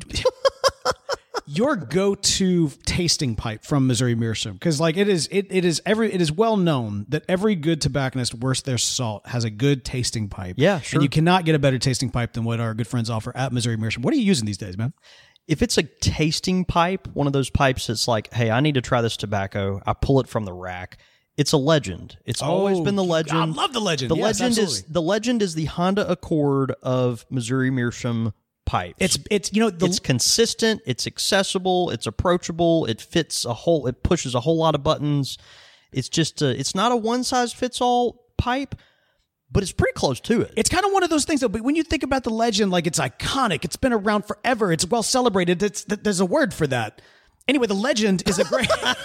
S2: Your go-to tasting pipe from Missouri Meerschaum, because like it is, it, it is every, it is well known that every good tobacconist worth their salt has a good tasting pipe.
S3: Yeah, sure.
S2: And you cannot get a better tasting pipe than what our good friends offer at Missouri Meerschaum. What are you using these days, man?
S3: If it's a tasting pipe, one of those pipes that's like, hey, I need to try this tobacco, I pull it from the rack. It's a Legend. It's always been the Legend.
S2: I love the Legend.
S3: The
S2: Yes,
S3: Legend is
S2: absolutely.
S3: the Legend is the Honda Accord of Missouri Meerschaum pipes.
S2: It's it's you know the
S3: it's consistent, it's accessible, it's approachable, it fits a whole, it pushes a whole lot of buttons. It's just a, it's not a one size fits all pipe, but it's pretty close to it.
S2: It's kind of one of those things, though. But when you think about the Legend, like it's iconic, it's been around forever, it's well celebrated. It's, there's a word for that. Anyway, the Legend is a great...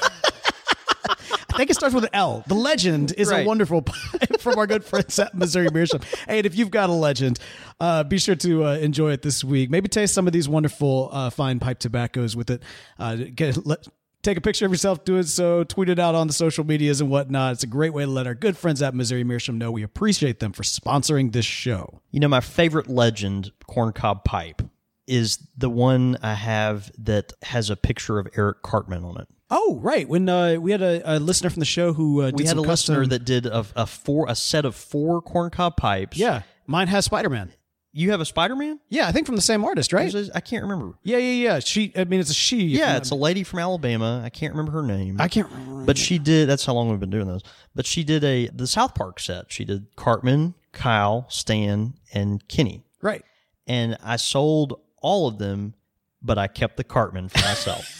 S2: I think it starts with an L. The Legend is
S3: Right.
S2: a wonderful pipe from our good friends at Missouri Meerschaum. Hey, and if you've got a Legend, uh, be sure to uh, enjoy it this week. Maybe taste some of these wonderful uh, fine pipe tobaccos with it. Uh, get let, Take a picture of yourself doing so, tweet it out on the social medias and whatnot. It's a great way to let our good friends at Missouri Meerschaum know we appreciate them for sponsoring this show.
S3: You know, my favorite Legend corncob pipe is the one I have that has a picture of Eric Cartman on it.
S2: Oh, right. When uh, we had a, a listener from the show who uh, did
S3: We had
S2: some
S3: a
S2: custom...
S3: listener that did a, a four a set of four corncob pipes.
S2: Yeah, mine has Spider-Man.
S3: You have a Spider-Man?
S2: Yeah, I think from the same artist, right?
S3: I can't remember.
S2: Yeah, yeah, yeah. She, I mean, it's a she.
S3: Yeah, it's a lady from Alabama. I can't remember her name.
S2: I can't remember.
S3: But she did, that's how long we've been doing those. But she did a the South Park set. She did Cartman, Kyle, Stan, and Kenny.
S2: Right.
S3: And I sold all of them, but I kept the Cartman for myself.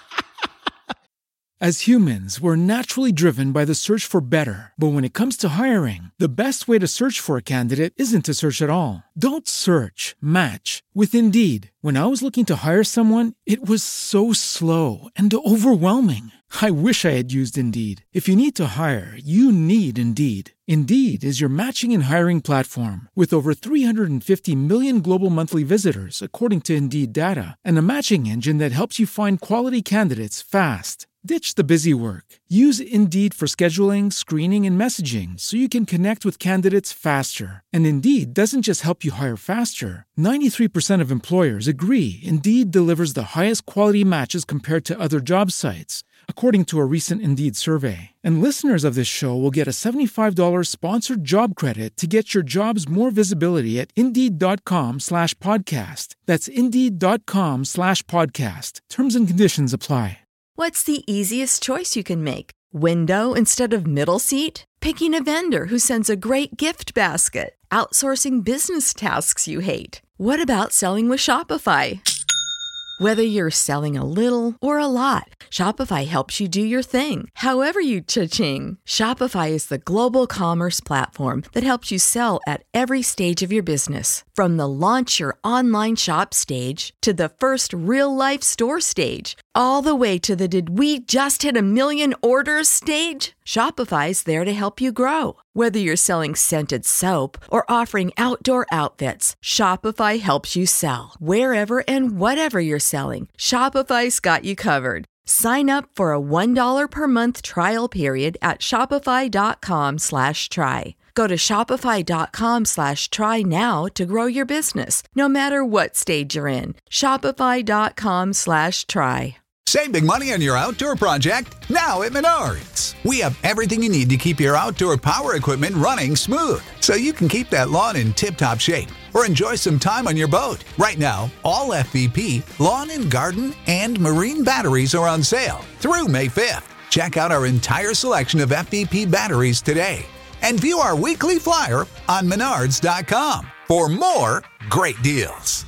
S5: As humans, we're naturally driven by the search for better. But when it comes to hiring, the best way to search for a candidate isn't to search at all. Don't search, match with Indeed. When I was looking to hire someone, it was so slow and overwhelming. I wish I had used Indeed. If you need to hire, you need Indeed. Indeed is your matching and hiring platform with over three hundred fifty million global monthly visitors, according to Indeed data, and a matching engine that helps you find quality candidates fast. Ditch the busy work. Use Indeed for scheduling, screening, and messaging so you can connect with candidates faster. And Indeed doesn't just help you hire faster. ninety-three percent of employers agree Indeed delivers the highest quality matches compared to other job sites, according to a recent Indeed survey. And listeners of this show will get a seventy-five dollars sponsored job credit to get your jobs more visibility at Indeed.com slash podcast. That's Indeed.com slash podcast. Terms and conditions apply.
S6: What's the easiest choice you can make? Window instead of middle seat? Picking a vendor who sends a great gift basket? Outsourcing business tasks you hate? What about selling with Shopify? Whether you're selling a little or a lot, Shopify helps you do your thing, however you cha-ching. Shopify is the global commerce platform that helps you sell at every stage of your business. From the launch your online shop stage to the first real-life store stage, all the way to the did we just hit a million orders stage. Shopify's there to help you grow. Whether you're selling scented soap or offering outdoor outfits, Shopify helps you sell. Wherever and whatever you're selling, Shopify's got you covered. Sign up for a one dollar per month trial period at shopify.com slash try. Go to shopify.com slash try now to grow your business, no matter what stage you're in. Shopify.com slash try.
S7: Save big money on your outdoor project now at Menards. We have everything you need to keep your outdoor power equipment running smooth so you can keep that lawn in tip-top shape or enjoy some time on your boat. Right now, all F V P, lawn and garden, and marine batteries are on sale through May fifth. Check out our entire selection of F V P batteries today and view our weekly flyer on menards dot com for more great deals.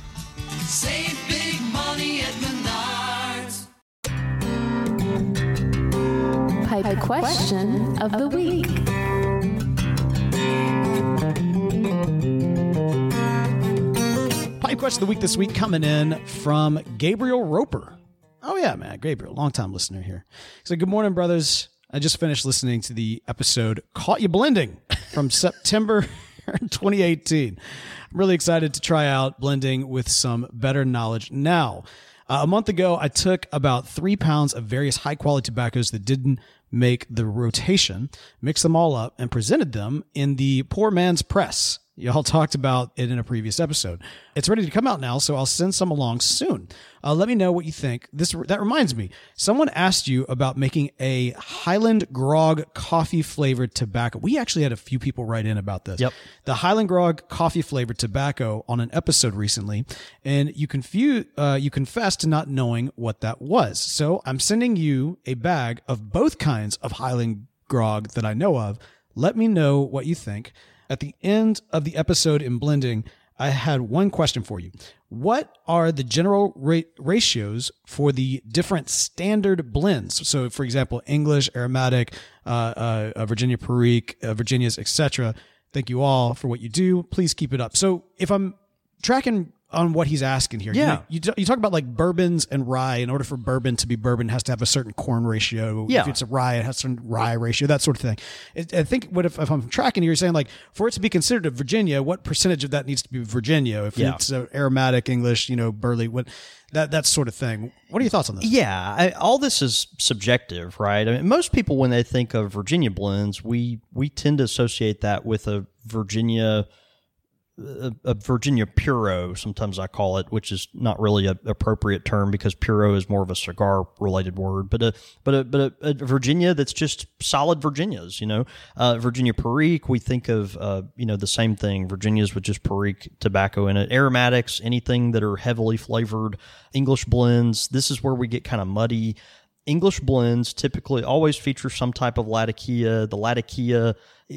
S8: Save big money at Menards.
S1: Pipe question of the week.
S2: Pipe question of the week this week coming in from Gabriel Roper. Oh yeah, man, Gabriel, long-time listener here. So good morning, brothers. I just finished listening to the episode Caught You Blending from September twenty eighteen. I'm really excited to try out blending with some better knowledge now. Uh, a month ago, I took about three pounds of various high-quality tobaccos that didn't make the rotation, mixed them all up, and presented them in the Poor Man's Press. Y'all talked about it in a previous episode. It's ready to come out now, so I'll send some along soon. Uh, let me know what you think. This that reminds me, someone asked you about making a Highland Grog coffee-flavored tobacco. We actually had a few people write in about this.
S3: Yep.
S2: The Highland Grog coffee-flavored tobacco on an episode recently, and you confuse, uh, you confessed to not knowing what that was. So I'm sending you a bag of both kinds of Highland Grog that I know of. Let me know what you think. At the end of the episode in blending, I had one question for you. What are the general ra- ratios for the different standard blends? So, for example, English, aromatic, uh, uh, Virginia Perique, uh, Virginias, et cetera. Thank you all for what you do. Please keep it up. So if I'm tracking on what he's asking here.
S3: Yeah.
S2: You, you, you talk about like bourbons and rye. In order for bourbon to be bourbon, it has to have a certain corn ratio.
S3: Yeah.
S2: If it's a rye, it has a certain rye ratio, that sort of thing. It, I think what if, if I'm tracking, you're saying like for it to be considered a Virginia, what percentage of that needs to be Virginia? If
S3: Yeah.
S2: it's uh, aromatic English, you know, burley, what that that sort of thing. What are your thoughts on this?
S3: Yeah, I, all this is subjective, right? I mean, most people, when they think of Virginia blends, we we tend to associate that with a Virginia, a, a Virginia Puro. Sometimes I call it, which is not really an appropriate term because Puro is more of a cigar related word. But a but a but a, a Virginia that's just solid Virginias. You know, uh, Virginia Perique. We think of uh, you know the same thing. Virginias with just Perique tobacco in it. Aromatics, anything that are heavily flavored. English blends. This is where we get kind of muddy. English blends typically always feature some type of Latakia. The Latakia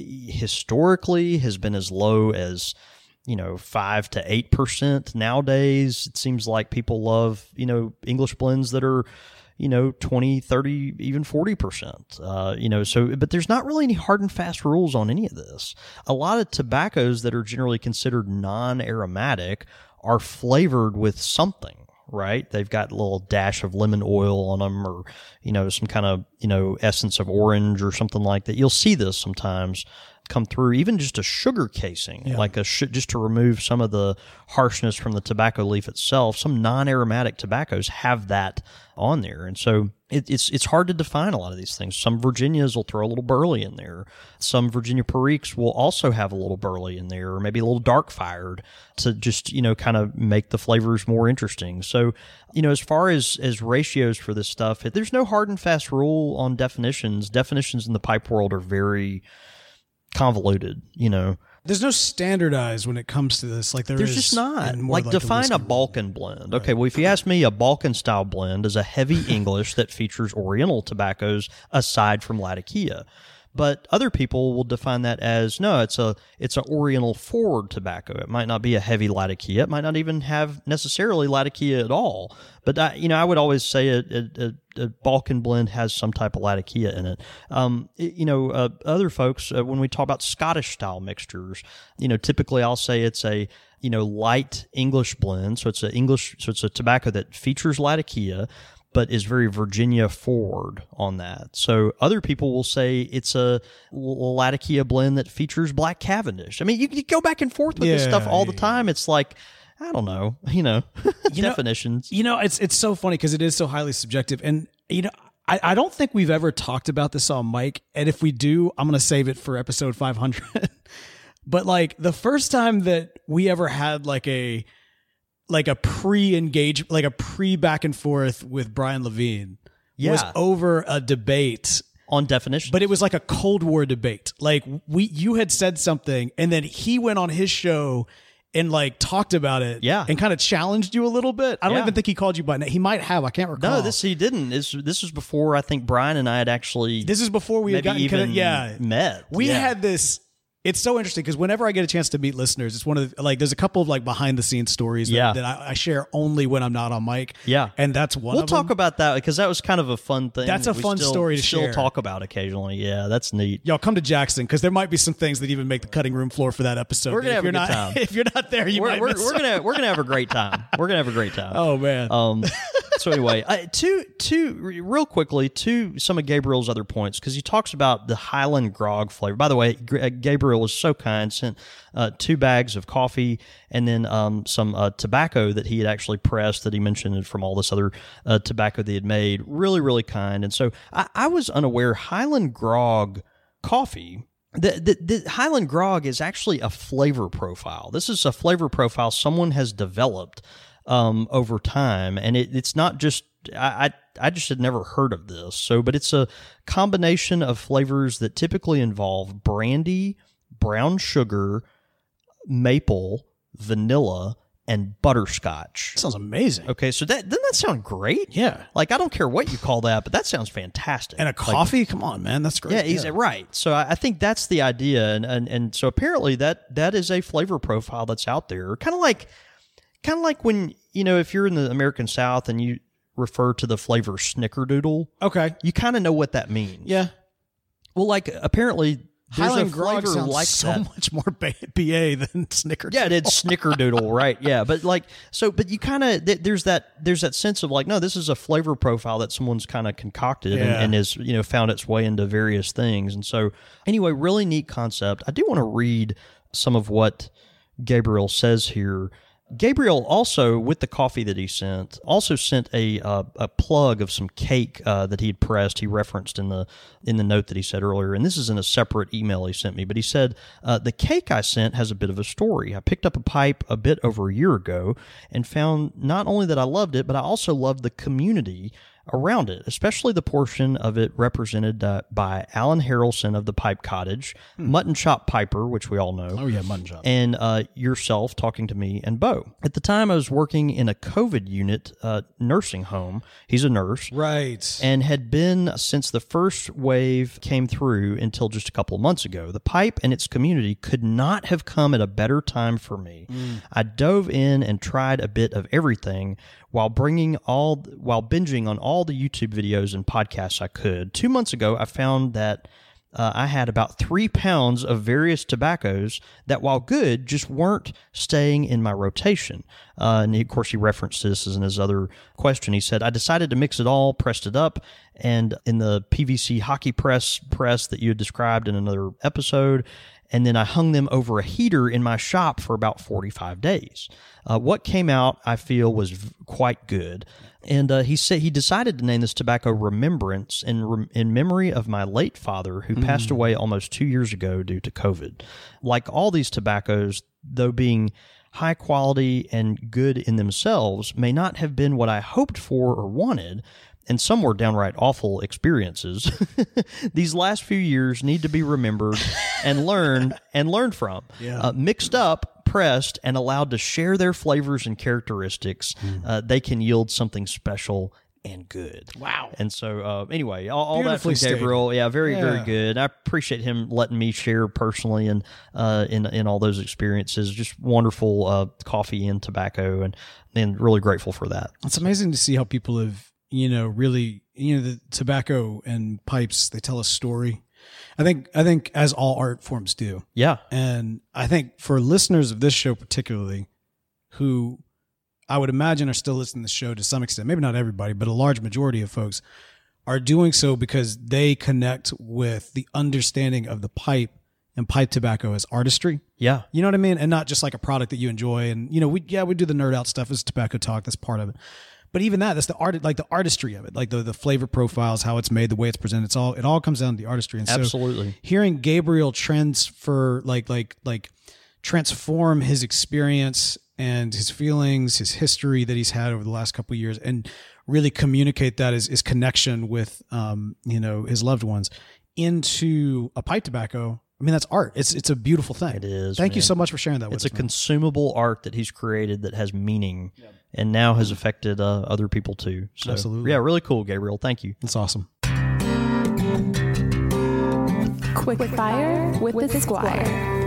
S3: historically has been as low as, you know, five to eight percent. Nowadays, it seems like people love, you know, English blends that are, you know, twenty, thirty, even forty percent. Uh, you know, so, but there's not really any hard and fast rules on any of this. A lot of tobaccos that are generally considered non-aromatic are flavored with something. Right? They've got a little dash of lemon oil on them or, you know, some kind of, you know, essence of orange or something like that. You'll see this sometimes come through, even just a sugar casing, yeah. like a sh- just to remove some of the harshness from the tobacco leaf itself. Some non-aromatic tobaccos have that on there. And so it, it's it's hard to define a lot of these things. Some Virginias will throw a little burley in there. Some Virginia Periques will also have a little burley in there, or maybe a little dark fired to just, you know, kind of make the flavors more interesting. So, you know, as far as, as ratios for this stuff, there's no hard and fast rule on definitions. Definitions in the pipe world are very convoluted, you know.
S2: There's no standardized when it comes to this. Like there
S3: There's
S2: is
S3: just not.
S2: in more
S3: Like,
S2: like the
S3: define
S2: whiskey
S3: a
S2: world.
S3: Balkan blend. Okay, well, if you ask me, a Balkan style blend is a heavy English that features Oriental tobaccos aside from Latakia. But other people will define that as, no, it's a it's an Oriental forward tobacco. It might not be a heavy Latakia. It might not even have necessarily Latakia at all. But, I, you know, I would always say a, a, a Balkan blend has some type of Latakia in it. Um, it you know, uh, other folks, uh, when we talk about Scottish style mixtures, you know, typically I'll say it's a, you know, light English blend. So it's a English, so it's a tobacco that features Latakia, but is very Virginia forward on that. So other people will say it's a Latakia blend that features Black Cavendish. I mean, you can go back and forth with this
S2: Yeah,
S3: stuff all
S2: yeah,
S3: the time. It's like, I don't know, you know,
S2: You know-
S3: definitions.
S2: You know, it's it's so funny because it is so highly subjective. And, you know, I, I don't think we've ever talked about this on mic. And if we do, I'm going to save it for episode five hundred. But like the first time that we ever had like a like a pre-engage, like a pre-back and forth with Brian Levine was
S3: Yeah.
S2: over a debate.
S3: On definitions.
S2: But it was like a Cold War debate. Like we, you had said something, and then he went on his show and like talked about it,
S3: Yeah.
S2: and kind of challenged you a little bit. I don't
S3: Yeah.
S2: even think he called you by name. He might have. I can't recall.
S3: No, this he didn't. This this was before I think Brian and I had actually
S2: This is before we had
S3: maybe
S2: gotten
S3: even
S2: kinda, yeah
S3: met.
S2: We
S3: Yeah.
S2: had this. It's so interesting because whenever I get a chance to meet listeners, it's one of the, like there's a couple of like behind the scenes stories that,
S3: Yeah.
S2: that I, I share only when I'm not on mic.
S3: Yeah.
S2: and that's one.
S3: We'll
S2: of
S3: talk
S2: them.
S3: about that because that was kind of a fun thing.
S2: That's a
S3: we
S2: fun
S3: still,
S2: story to
S3: still
S2: share.
S3: talk about occasionally. Yeah, that's neat.
S2: Y'all come to Jackson because there might be some things that even make the cutting room floor for that episode.
S3: We're gonna
S2: if
S3: have
S2: you're
S3: a good
S2: not,
S3: time.
S2: If you're not there, you
S3: We're,
S2: might
S3: we're,
S2: miss
S3: we're gonna we're gonna have a great time. We're gonna have a great time.
S2: Oh man.
S3: Um, so anyway, uh, two, two, real quickly, to some of Gabriel's other points, because he talks about the Highland grog flavor. By the way, G- uh, Gabriel was so kind, sent uh, two bags of coffee and then um, some uh, tobacco that he had actually pressed that he mentioned from all this other uh, tobacco that he had made. Really, really kind. And so I, I was unaware Highland grog coffee. The, the, the Highland grog is actually a flavor profile. This is a flavor profile someone has developed um, over time, and it, it's not just I, I I just had never heard of this. So, but it's a combination of flavors that typically involve brandy, brown sugar, maple, vanilla, and butterscotch.
S2: Sounds amazing.
S3: Okay, so that doesn't that sound great?
S2: Yeah.
S3: Like, I don't care what you call that, but that sounds fantastic.
S2: And a
S3: Like,
S2: coffee? Come on, man. That's great.
S3: yeah, he's right. So I, I think that's the idea, and, and and so apparently that that is a flavor profile that's out there. Kind of like, kind of like when, you know, if you're in the American South and you refer to the flavor snickerdoodle,
S2: Okay.
S3: you kind of know what that means.
S2: Yeah.
S3: Well, like apparently There's
S2: Highland
S3: a
S2: Grog
S3: flavor
S2: sounds
S3: like
S2: so
S3: that.
S2: much more B A than Snickerdoodle.
S3: Yeah, it's Snickerdoodle, right? Yeah, but like so, but you kind of th- there's that there's that sense of like, no, this is a flavor profile that someone's kind of concocted and,
S2: Yeah.
S3: and is you know found its way into various things. And so, anyway, really neat concept. I do want to read some of what Gabriel says here. Gabriel also, with the coffee that he sent, also sent a uh, a plug of some cake uh, that he had pressed. He referenced in the in the note that he said earlier, and this is in a separate email he sent me. But he said uh, the cake I sent has a bit of a story. I picked up a pipe a bit over a year ago and found not only that I loved it, but I also loved the community around it, especially the portion of it represented uh, by Alan Harrelson of the Pipe Cottage, Mutton Chop Piper, which we all know.
S2: Oh, yeah, Mutton Chop.
S3: And uh, yourself talking to me and Bo. At the time, I was working in a COVID unit uh, nursing home. He's a nurse.
S2: Right.
S3: And had been since the first wave came through until just a couple of months ago. The Pipe and its community could not have come at a better time for me. Mm. I dove in and tried a bit of everything while bringing all while binging on all the YouTube videos and podcasts I could. Two months ago, I found that uh, I had about three pounds of various tobaccos that, while good, just weren't staying in my rotation. Uh, and he, of course, he referenced this as in his other question. He said, I decided to mix it all, pressed it up, and in the P V C hockey press press that you had described in another episode, and then I hung them over a heater in my shop for about forty-five days. Uh, what came out, I feel, was v- quite good. And uh, he said he decided to name this tobacco Remembrance in rem- in memory of my late father, who mm. passed away almost two years ago due to COVID. Like all these tobaccos, though being high quality and good in themselves, may not have been what I hoped for or wanted, and some were downright awful experiences. These last few years need to be remembered and learned and learned from. Yeah. Uh, mixed up, pressed, and allowed to share their flavors and characteristics, mm. uh, they can yield something special and good.
S2: Wow.
S3: And so, uh, anyway, all, all that from Gabriel, yeah, very, yeah. very good. I appreciate him letting me share personally and uh, in in all those experiences. Just wonderful uh, coffee and tobacco, and and really grateful for that.
S2: It's amazing to see how people have, you know, really, you know, the tobacco and pipes, they tell a story. I think, I think as all art forms do.
S3: Yeah.
S2: And I think for listeners of this show particularly, who I would imagine are still listening to the show to some extent, maybe not everybody, but a large majority of folks are doing so because they connect with the understanding of the pipe and pipe tobacco as artistry.
S3: Yeah.
S2: You know what I mean? And not just like a product that you enjoy. And, you know, we, yeah, we do the nerd out stuff as tobacco talk. That's part of it. But even that, that's the art, like the artistry of it, like the, the flavor profiles, how it's made, the way it's presented. It's all, it all comes down to the artistry. And
S3: Absolutely.
S2: So hearing Gabriel transfer, like, like, like transform his experience and his feelings, his history that he's had over the last couple of years, and really communicate that as his connection with, um, you know, his loved ones into a pipe tobacco. I mean, that's art. It's it's a beautiful thing.
S3: It is.
S2: Thank
S3: man.
S2: you so much for sharing that with
S3: it's
S2: us.
S3: It's a man. consumable art that he's created that has meaning, yeah. and now has affected uh, other people too. So,
S2: Absolutely.
S3: Yeah, really cool, Gabriel. Thank you.
S2: That's awesome.
S1: Quick, Quick fire with, with the Squire.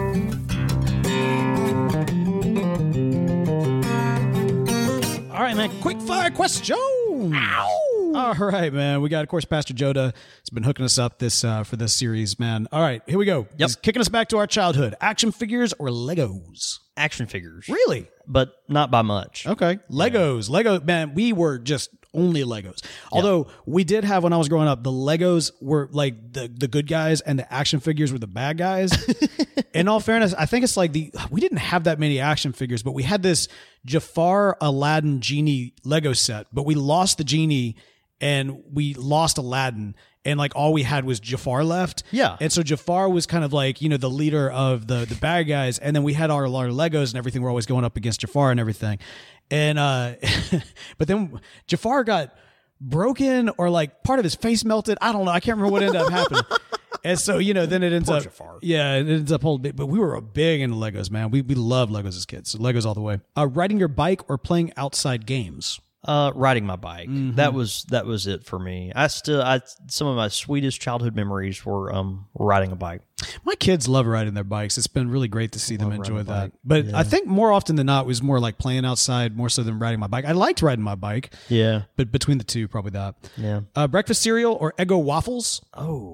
S2: All right, man. Quick fire question. Ow. All right, man. We got, of course, Pastor Joda has been hooking us up this uh, for this series, man. All right, here we go.
S3: Yep.
S2: He's kicking us back to our childhood. Action figures or Legos?
S3: Action figures.
S2: Really?
S3: But not by much.
S2: Okay. Legos. Yeah. Lego, man, we were just only Legos. Although yeah. we did have, when I was growing up, the Legos were like the, the good guys and the action figures were the bad guys. In all fairness, I think it's like the, we didn't have that many action figures, but we had this Jafar Aladdin Genie Lego set, but we lost the Genie and we lost Aladdin. And like all we had was Jafar left.
S3: Yeah.
S2: And so Jafar was kind of like, you know, the leader of the, the bad guys. And then we had our, our Legos and everything. We're always going up against Jafar and everything. And, uh, but then Jafar got broken or like part of his face melted. I don't know. I can't remember what ended up happening. And so, you know, then it ends
S3: Poor
S2: up,
S3: Jafar.
S2: yeah, it ends up holding, but we were big into Legos, man. We, we loved Legos as kids. So Legos all the way. Uh, riding your bike or playing outside games?
S3: Uh, riding my bike. Mm-hmm. That was that was it for me. I still, I some of my sweetest childhood memories were um riding a bike.
S2: My kids love riding their bikes. It's been really great to see them enjoy that.
S3: Bike.
S2: But
S3: yeah.
S2: I think more often than not, it was more like playing outside more so than riding my bike. I liked riding my bike.
S3: Yeah.
S2: But between the two, probably that.
S3: Yeah.
S2: Uh, breakfast cereal or Eggo waffles?
S3: Oh.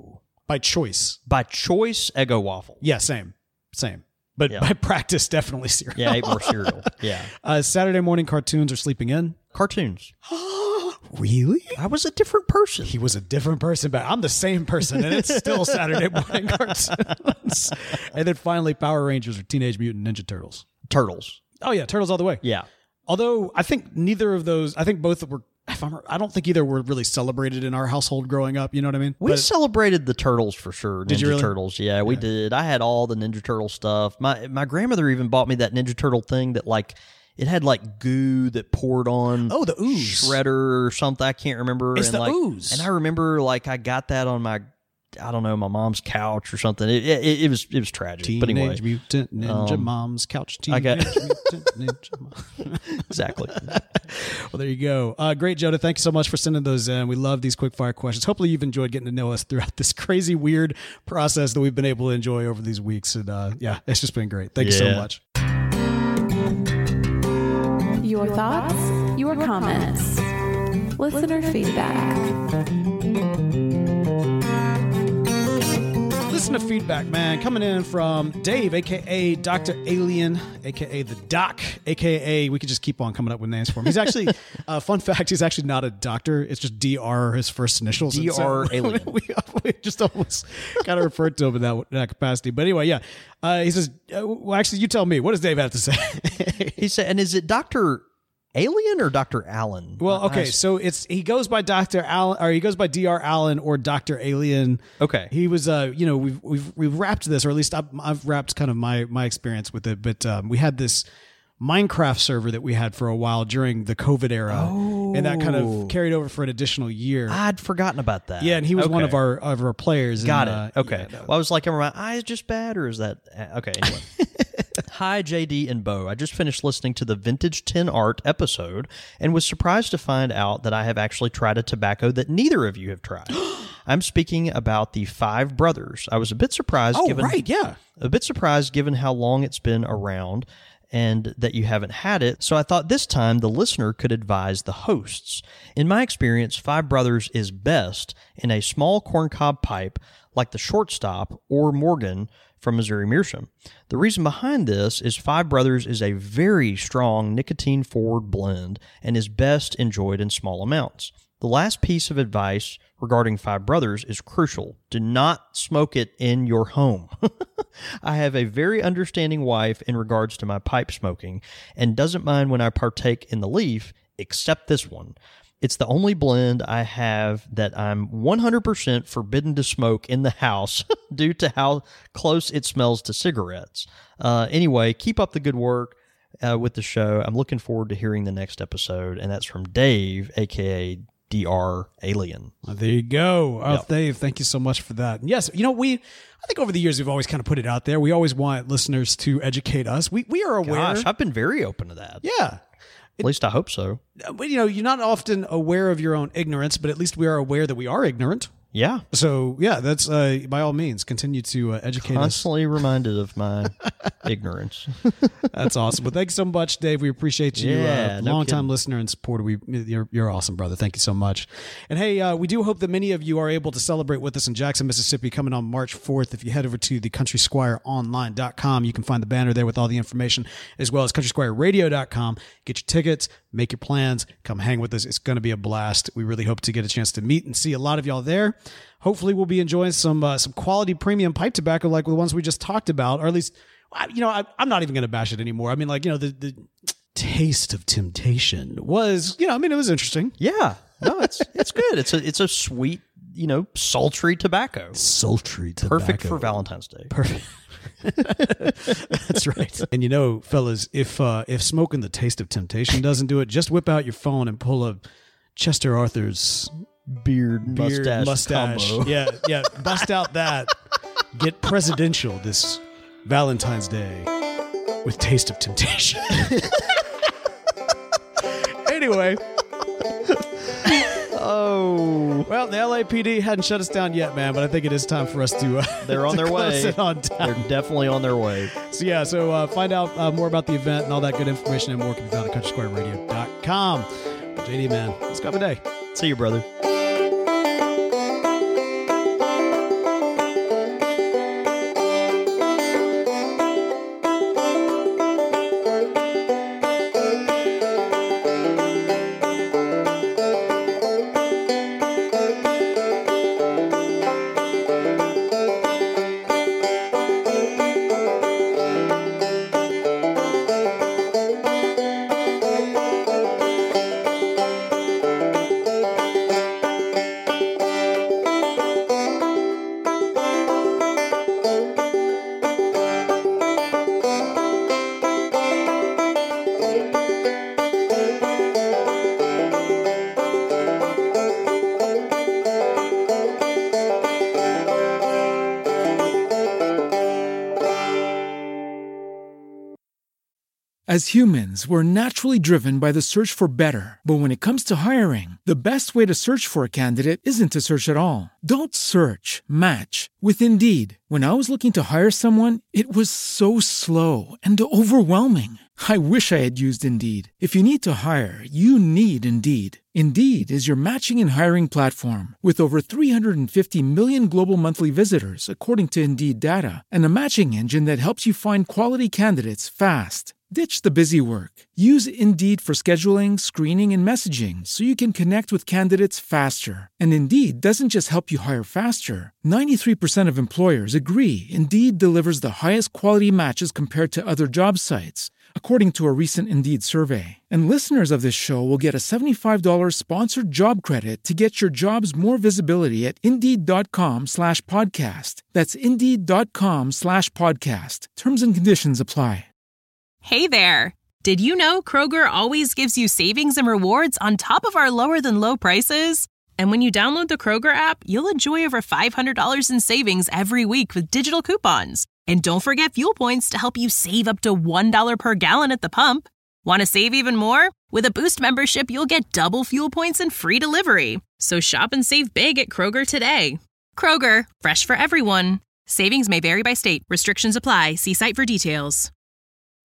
S2: by choice.
S3: By choice, Eggo waffle.
S2: Yeah, same, same. But
S3: Yeah.
S2: by practice, definitely cereal.
S3: Yeah, I ate more cereal. Yeah.
S2: Uh, Saturday morning cartoons are sleeping in.
S3: Cartoons.
S2: Really?
S3: I was a different person.
S2: He was a different person, but I'm the same person, and it's still Saturday morning cartoons. And then finally, Power Rangers or Teenage Mutant Ninja Turtles.
S3: Turtles.
S2: Oh yeah, Turtles all the way.
S3: Yeah.
S2: Although I think neither of those, I think both were. If I'm, I don't think either were really celebrated in our household growing up. You know what I mean?
S3: We
S2: But-
S3: celebrated the Turtles for sure. Ninja
S2: Did you really?
S3: Turtles. Yeah, we did. I had all the Ninja Turtle stuff. My my grandmother even bought me that Ninja Turtle thing that like it had like goo that poured on
S2: Oh, the ooze.
S3: shredder or something. I can't remember.
S2: It's
S3: and
S2: the
S3: like,
S2: ooze.
S3: And I remember like I got that on my I don't know, my mom's couch or something. It it, it was it was tragic.
S2: Teenage
S3: but anyway.
S2: Mutant Ninja
S3: um,
S2: Mom's couch.
S3: I
S2: Teenage
S3: got-
S2: Mutant Ninja Mom.
S3: Exactly.
S2: Well, there you go. Uh, great, Jonah. Thank you so much for sending those in. We love these quick fire questions. Hopefully, you've enjoyed getting to know us throughout this crazy, weird process that we've been able to enjoy over these weeks. And uh, yeah, it's just been great. Thank you so
S3: Yeah.
S2: much.
S1: Your thoughts, your comments, listener feedback.
S2: Listener feedback, man, coming in from Dave, aka Doctor Alien, aka the Doc, aka we could just keep on coming up with names for him. He's actually, uh, fun fact, he's actually not a doctor. It's just D R, his first initials. And
S3: D R
S2: so
S3: Alien.
S2: We, we just almost kind of referred to him in that, in that capacity. But anyway, yeah, uh, he says, uh, well, actually, you tell me, what does Dave have to say?
S3: He said, and is it Doctor Alien or Doctor Allen?
S2: Well, okay,
S3: I-
S2: so it's he goes by Doctor Allen, or he goes by D R Allen or Doctor Alien.
S3: Okay.
S2: he was, uh, you know, we've we've we've wrapped this, or at least I've, I've wrapped kind of my my experience with it. But um, we had this Minecraft server that we had for a while during the COVID era, and that kind
S3: Oh.
S2: of carried over for an additional year.
S3: I'd forgotten about that.
S2: yeah, and he was one
S3: Okay.
S2: of our of our players.
S3: Got
S2: and,
S3: it.
S2: uh,
S3: Okay.
S2: yeah, no.
S3: Well, I was like, are my eyes just bad, or is that okay? Anyway. Hi, J D and Bo. I just finished listening to the Vintage Tin Art episode and was surprised to find out that I have actually tried a tobacco that neither of you have tried. I'm speaking about the Five Brothers. I was a bit surprised.
S2: Oh,
S3: given,
S2: right, yeah.
S3: a bit surprised given how long it's been around and that you haven't had it. So I thought this time the listener could advise the hosts. In my experience, Five Brothers is best in a small corncob pipe like the Shortstop or Morgan from Missouri Meerschaum. The reason behind this is Five Brothers is a very strong nicotine-forward blend and is best enjoyed in small amounts. The last piece of advice regarding Five Brothers is crucial. Do not smoke it in your home. I have a very understanding wife in regards to my pipe smoking and doesn't mind when I partake in the leaf, except this one. It's the only blend I have that I'm one hundred percent forbidden to smoke in the house due to how close it smells to cigarettes. Uh, anyway, keep up the good work uh, with the show. I'm looking forward to hearing the next episode, and that's from Dave, a k a. D R Alien.
S2: Well, there you go. Oh,
S3: Yep.
S2: Dave, thank you so much for that. And yes, you know, we, I think over the years, we've always kind of put it out there. We always want listeners to educate us. We, we are aware.
S3: Gosh, I've been very open to that.
S2: Yeah.
S3: At least I hope so.
S2: But, you know, you're not often aware of your own ignorance, but at least we are aware that we are ignorant.
S3: Yeah.
S2: So, yeah, that's uh, by all means, continue to uh, educate us.
S3: Constantly reminded of my ignorance.
S2: That's awesome. Well, thanks so much, Dave. We appreciate you.
S3: Yeah,
S2: uh,
S3: no
S2: long-time
S3: kidding.
S2: listener and supporter. We, you're, you're awesome, brother. Thank you so much. And hey, uh, we do hope that many of you are able to celebrate with us in Jackson, Mississippi, coming on March fourth. If you head over to the country squire online dot com, you can find the banner there with all the information, as well as country squire radio dot com. Get your tickets, make your plans, come hang with us. It's going to be a blast. We really hope to get a chance to meet and see a lot of y'all there. Hopefully, we'll be enjoying some uh, some quality premium pipe tobacco like the ones we just talked about, or at least, I- you know, I, I'm not even going to bash it anymore. I mean, like, you know, the, the Taste of Temptation was, you know, I mean, it was interesting.
S3: Yeah. No, it's it's good. It's a it's a sweet, you know, sultry tobacco.
S2: Sultry tobacco.
S3: Perfect for Valentine's Day.
S2: Perfect. That's right. And you know, fellas, if uh, if smoking the Taste of Temptation doesn't do it, just whip out your phone and pull a Chester Arthur's
S3: Beard,
S2: beard
S3: mustache,
S2: mustache.
S3: combo.
S2: Yeah, yeah. Bust out that. Get presidential this Valentine's Day with Taste of Temptation. Anyway.
S3: Oh,
S2: Well, the L A P D hadn't shut us down yet, man, but I think it is time for us to. Uh,
S3: they're on
S2: to
S3: their
S2: close
S3: way.
S2: it on down.
S3: They're definitely on their way.
S2: So yeah, so uh, find out uh, more about the event and all that good information and more can be found at country squire radio dot com. Well, J D, man, let's go have a day.
S3: See you, brother.
S5: As humans, we're naturally driven by the search for better. But when it comes to hiring, the best way to search for a candidate isn't to search at all. Don't search, match with Indeed. When I was looking to hire someone, it was so slow and overwhelming. I wish I had used Indeed. If you need to hire, you need Indeed. Indeed is your matching and hiring platform with over three hundred fifty million global monthly visitors, according to Indeed data, and a matching engine that helps you find quality candidates fast. Ditch the busy work. Use Indeed for scheduling, screening, and messaging so you can connect with candidates faster. And Indeed doesn't just help you hire faster. ninety-three percent of employers agree Indeed delivers the highest quality matches compared to other job sites, according to a recent Indeed survey. And listeners of this show will get a seventy-five dollars sponsored job credit to get your jobs more visibility at Indeed.com slash podcast. That's Indeed.com slash podcast. Terms and conditions apply.
S9: Hey there! Did you know Kroger always gives you savings and rewards on top of our lower-than-low prices? And when you download the Kroger app, you'll enjoy over five hundred dollars in savings every week with digital coupons. And don't forget fuel points to help you save up to one dollar per gallon at the pump. Want to save even more? With a Boost membership, you'll get double fuel points and free delivery. So shop and save big at Kroger today. Kroger, fresh for everyone. Savings may vary by state. Restrictions apply. See site for details.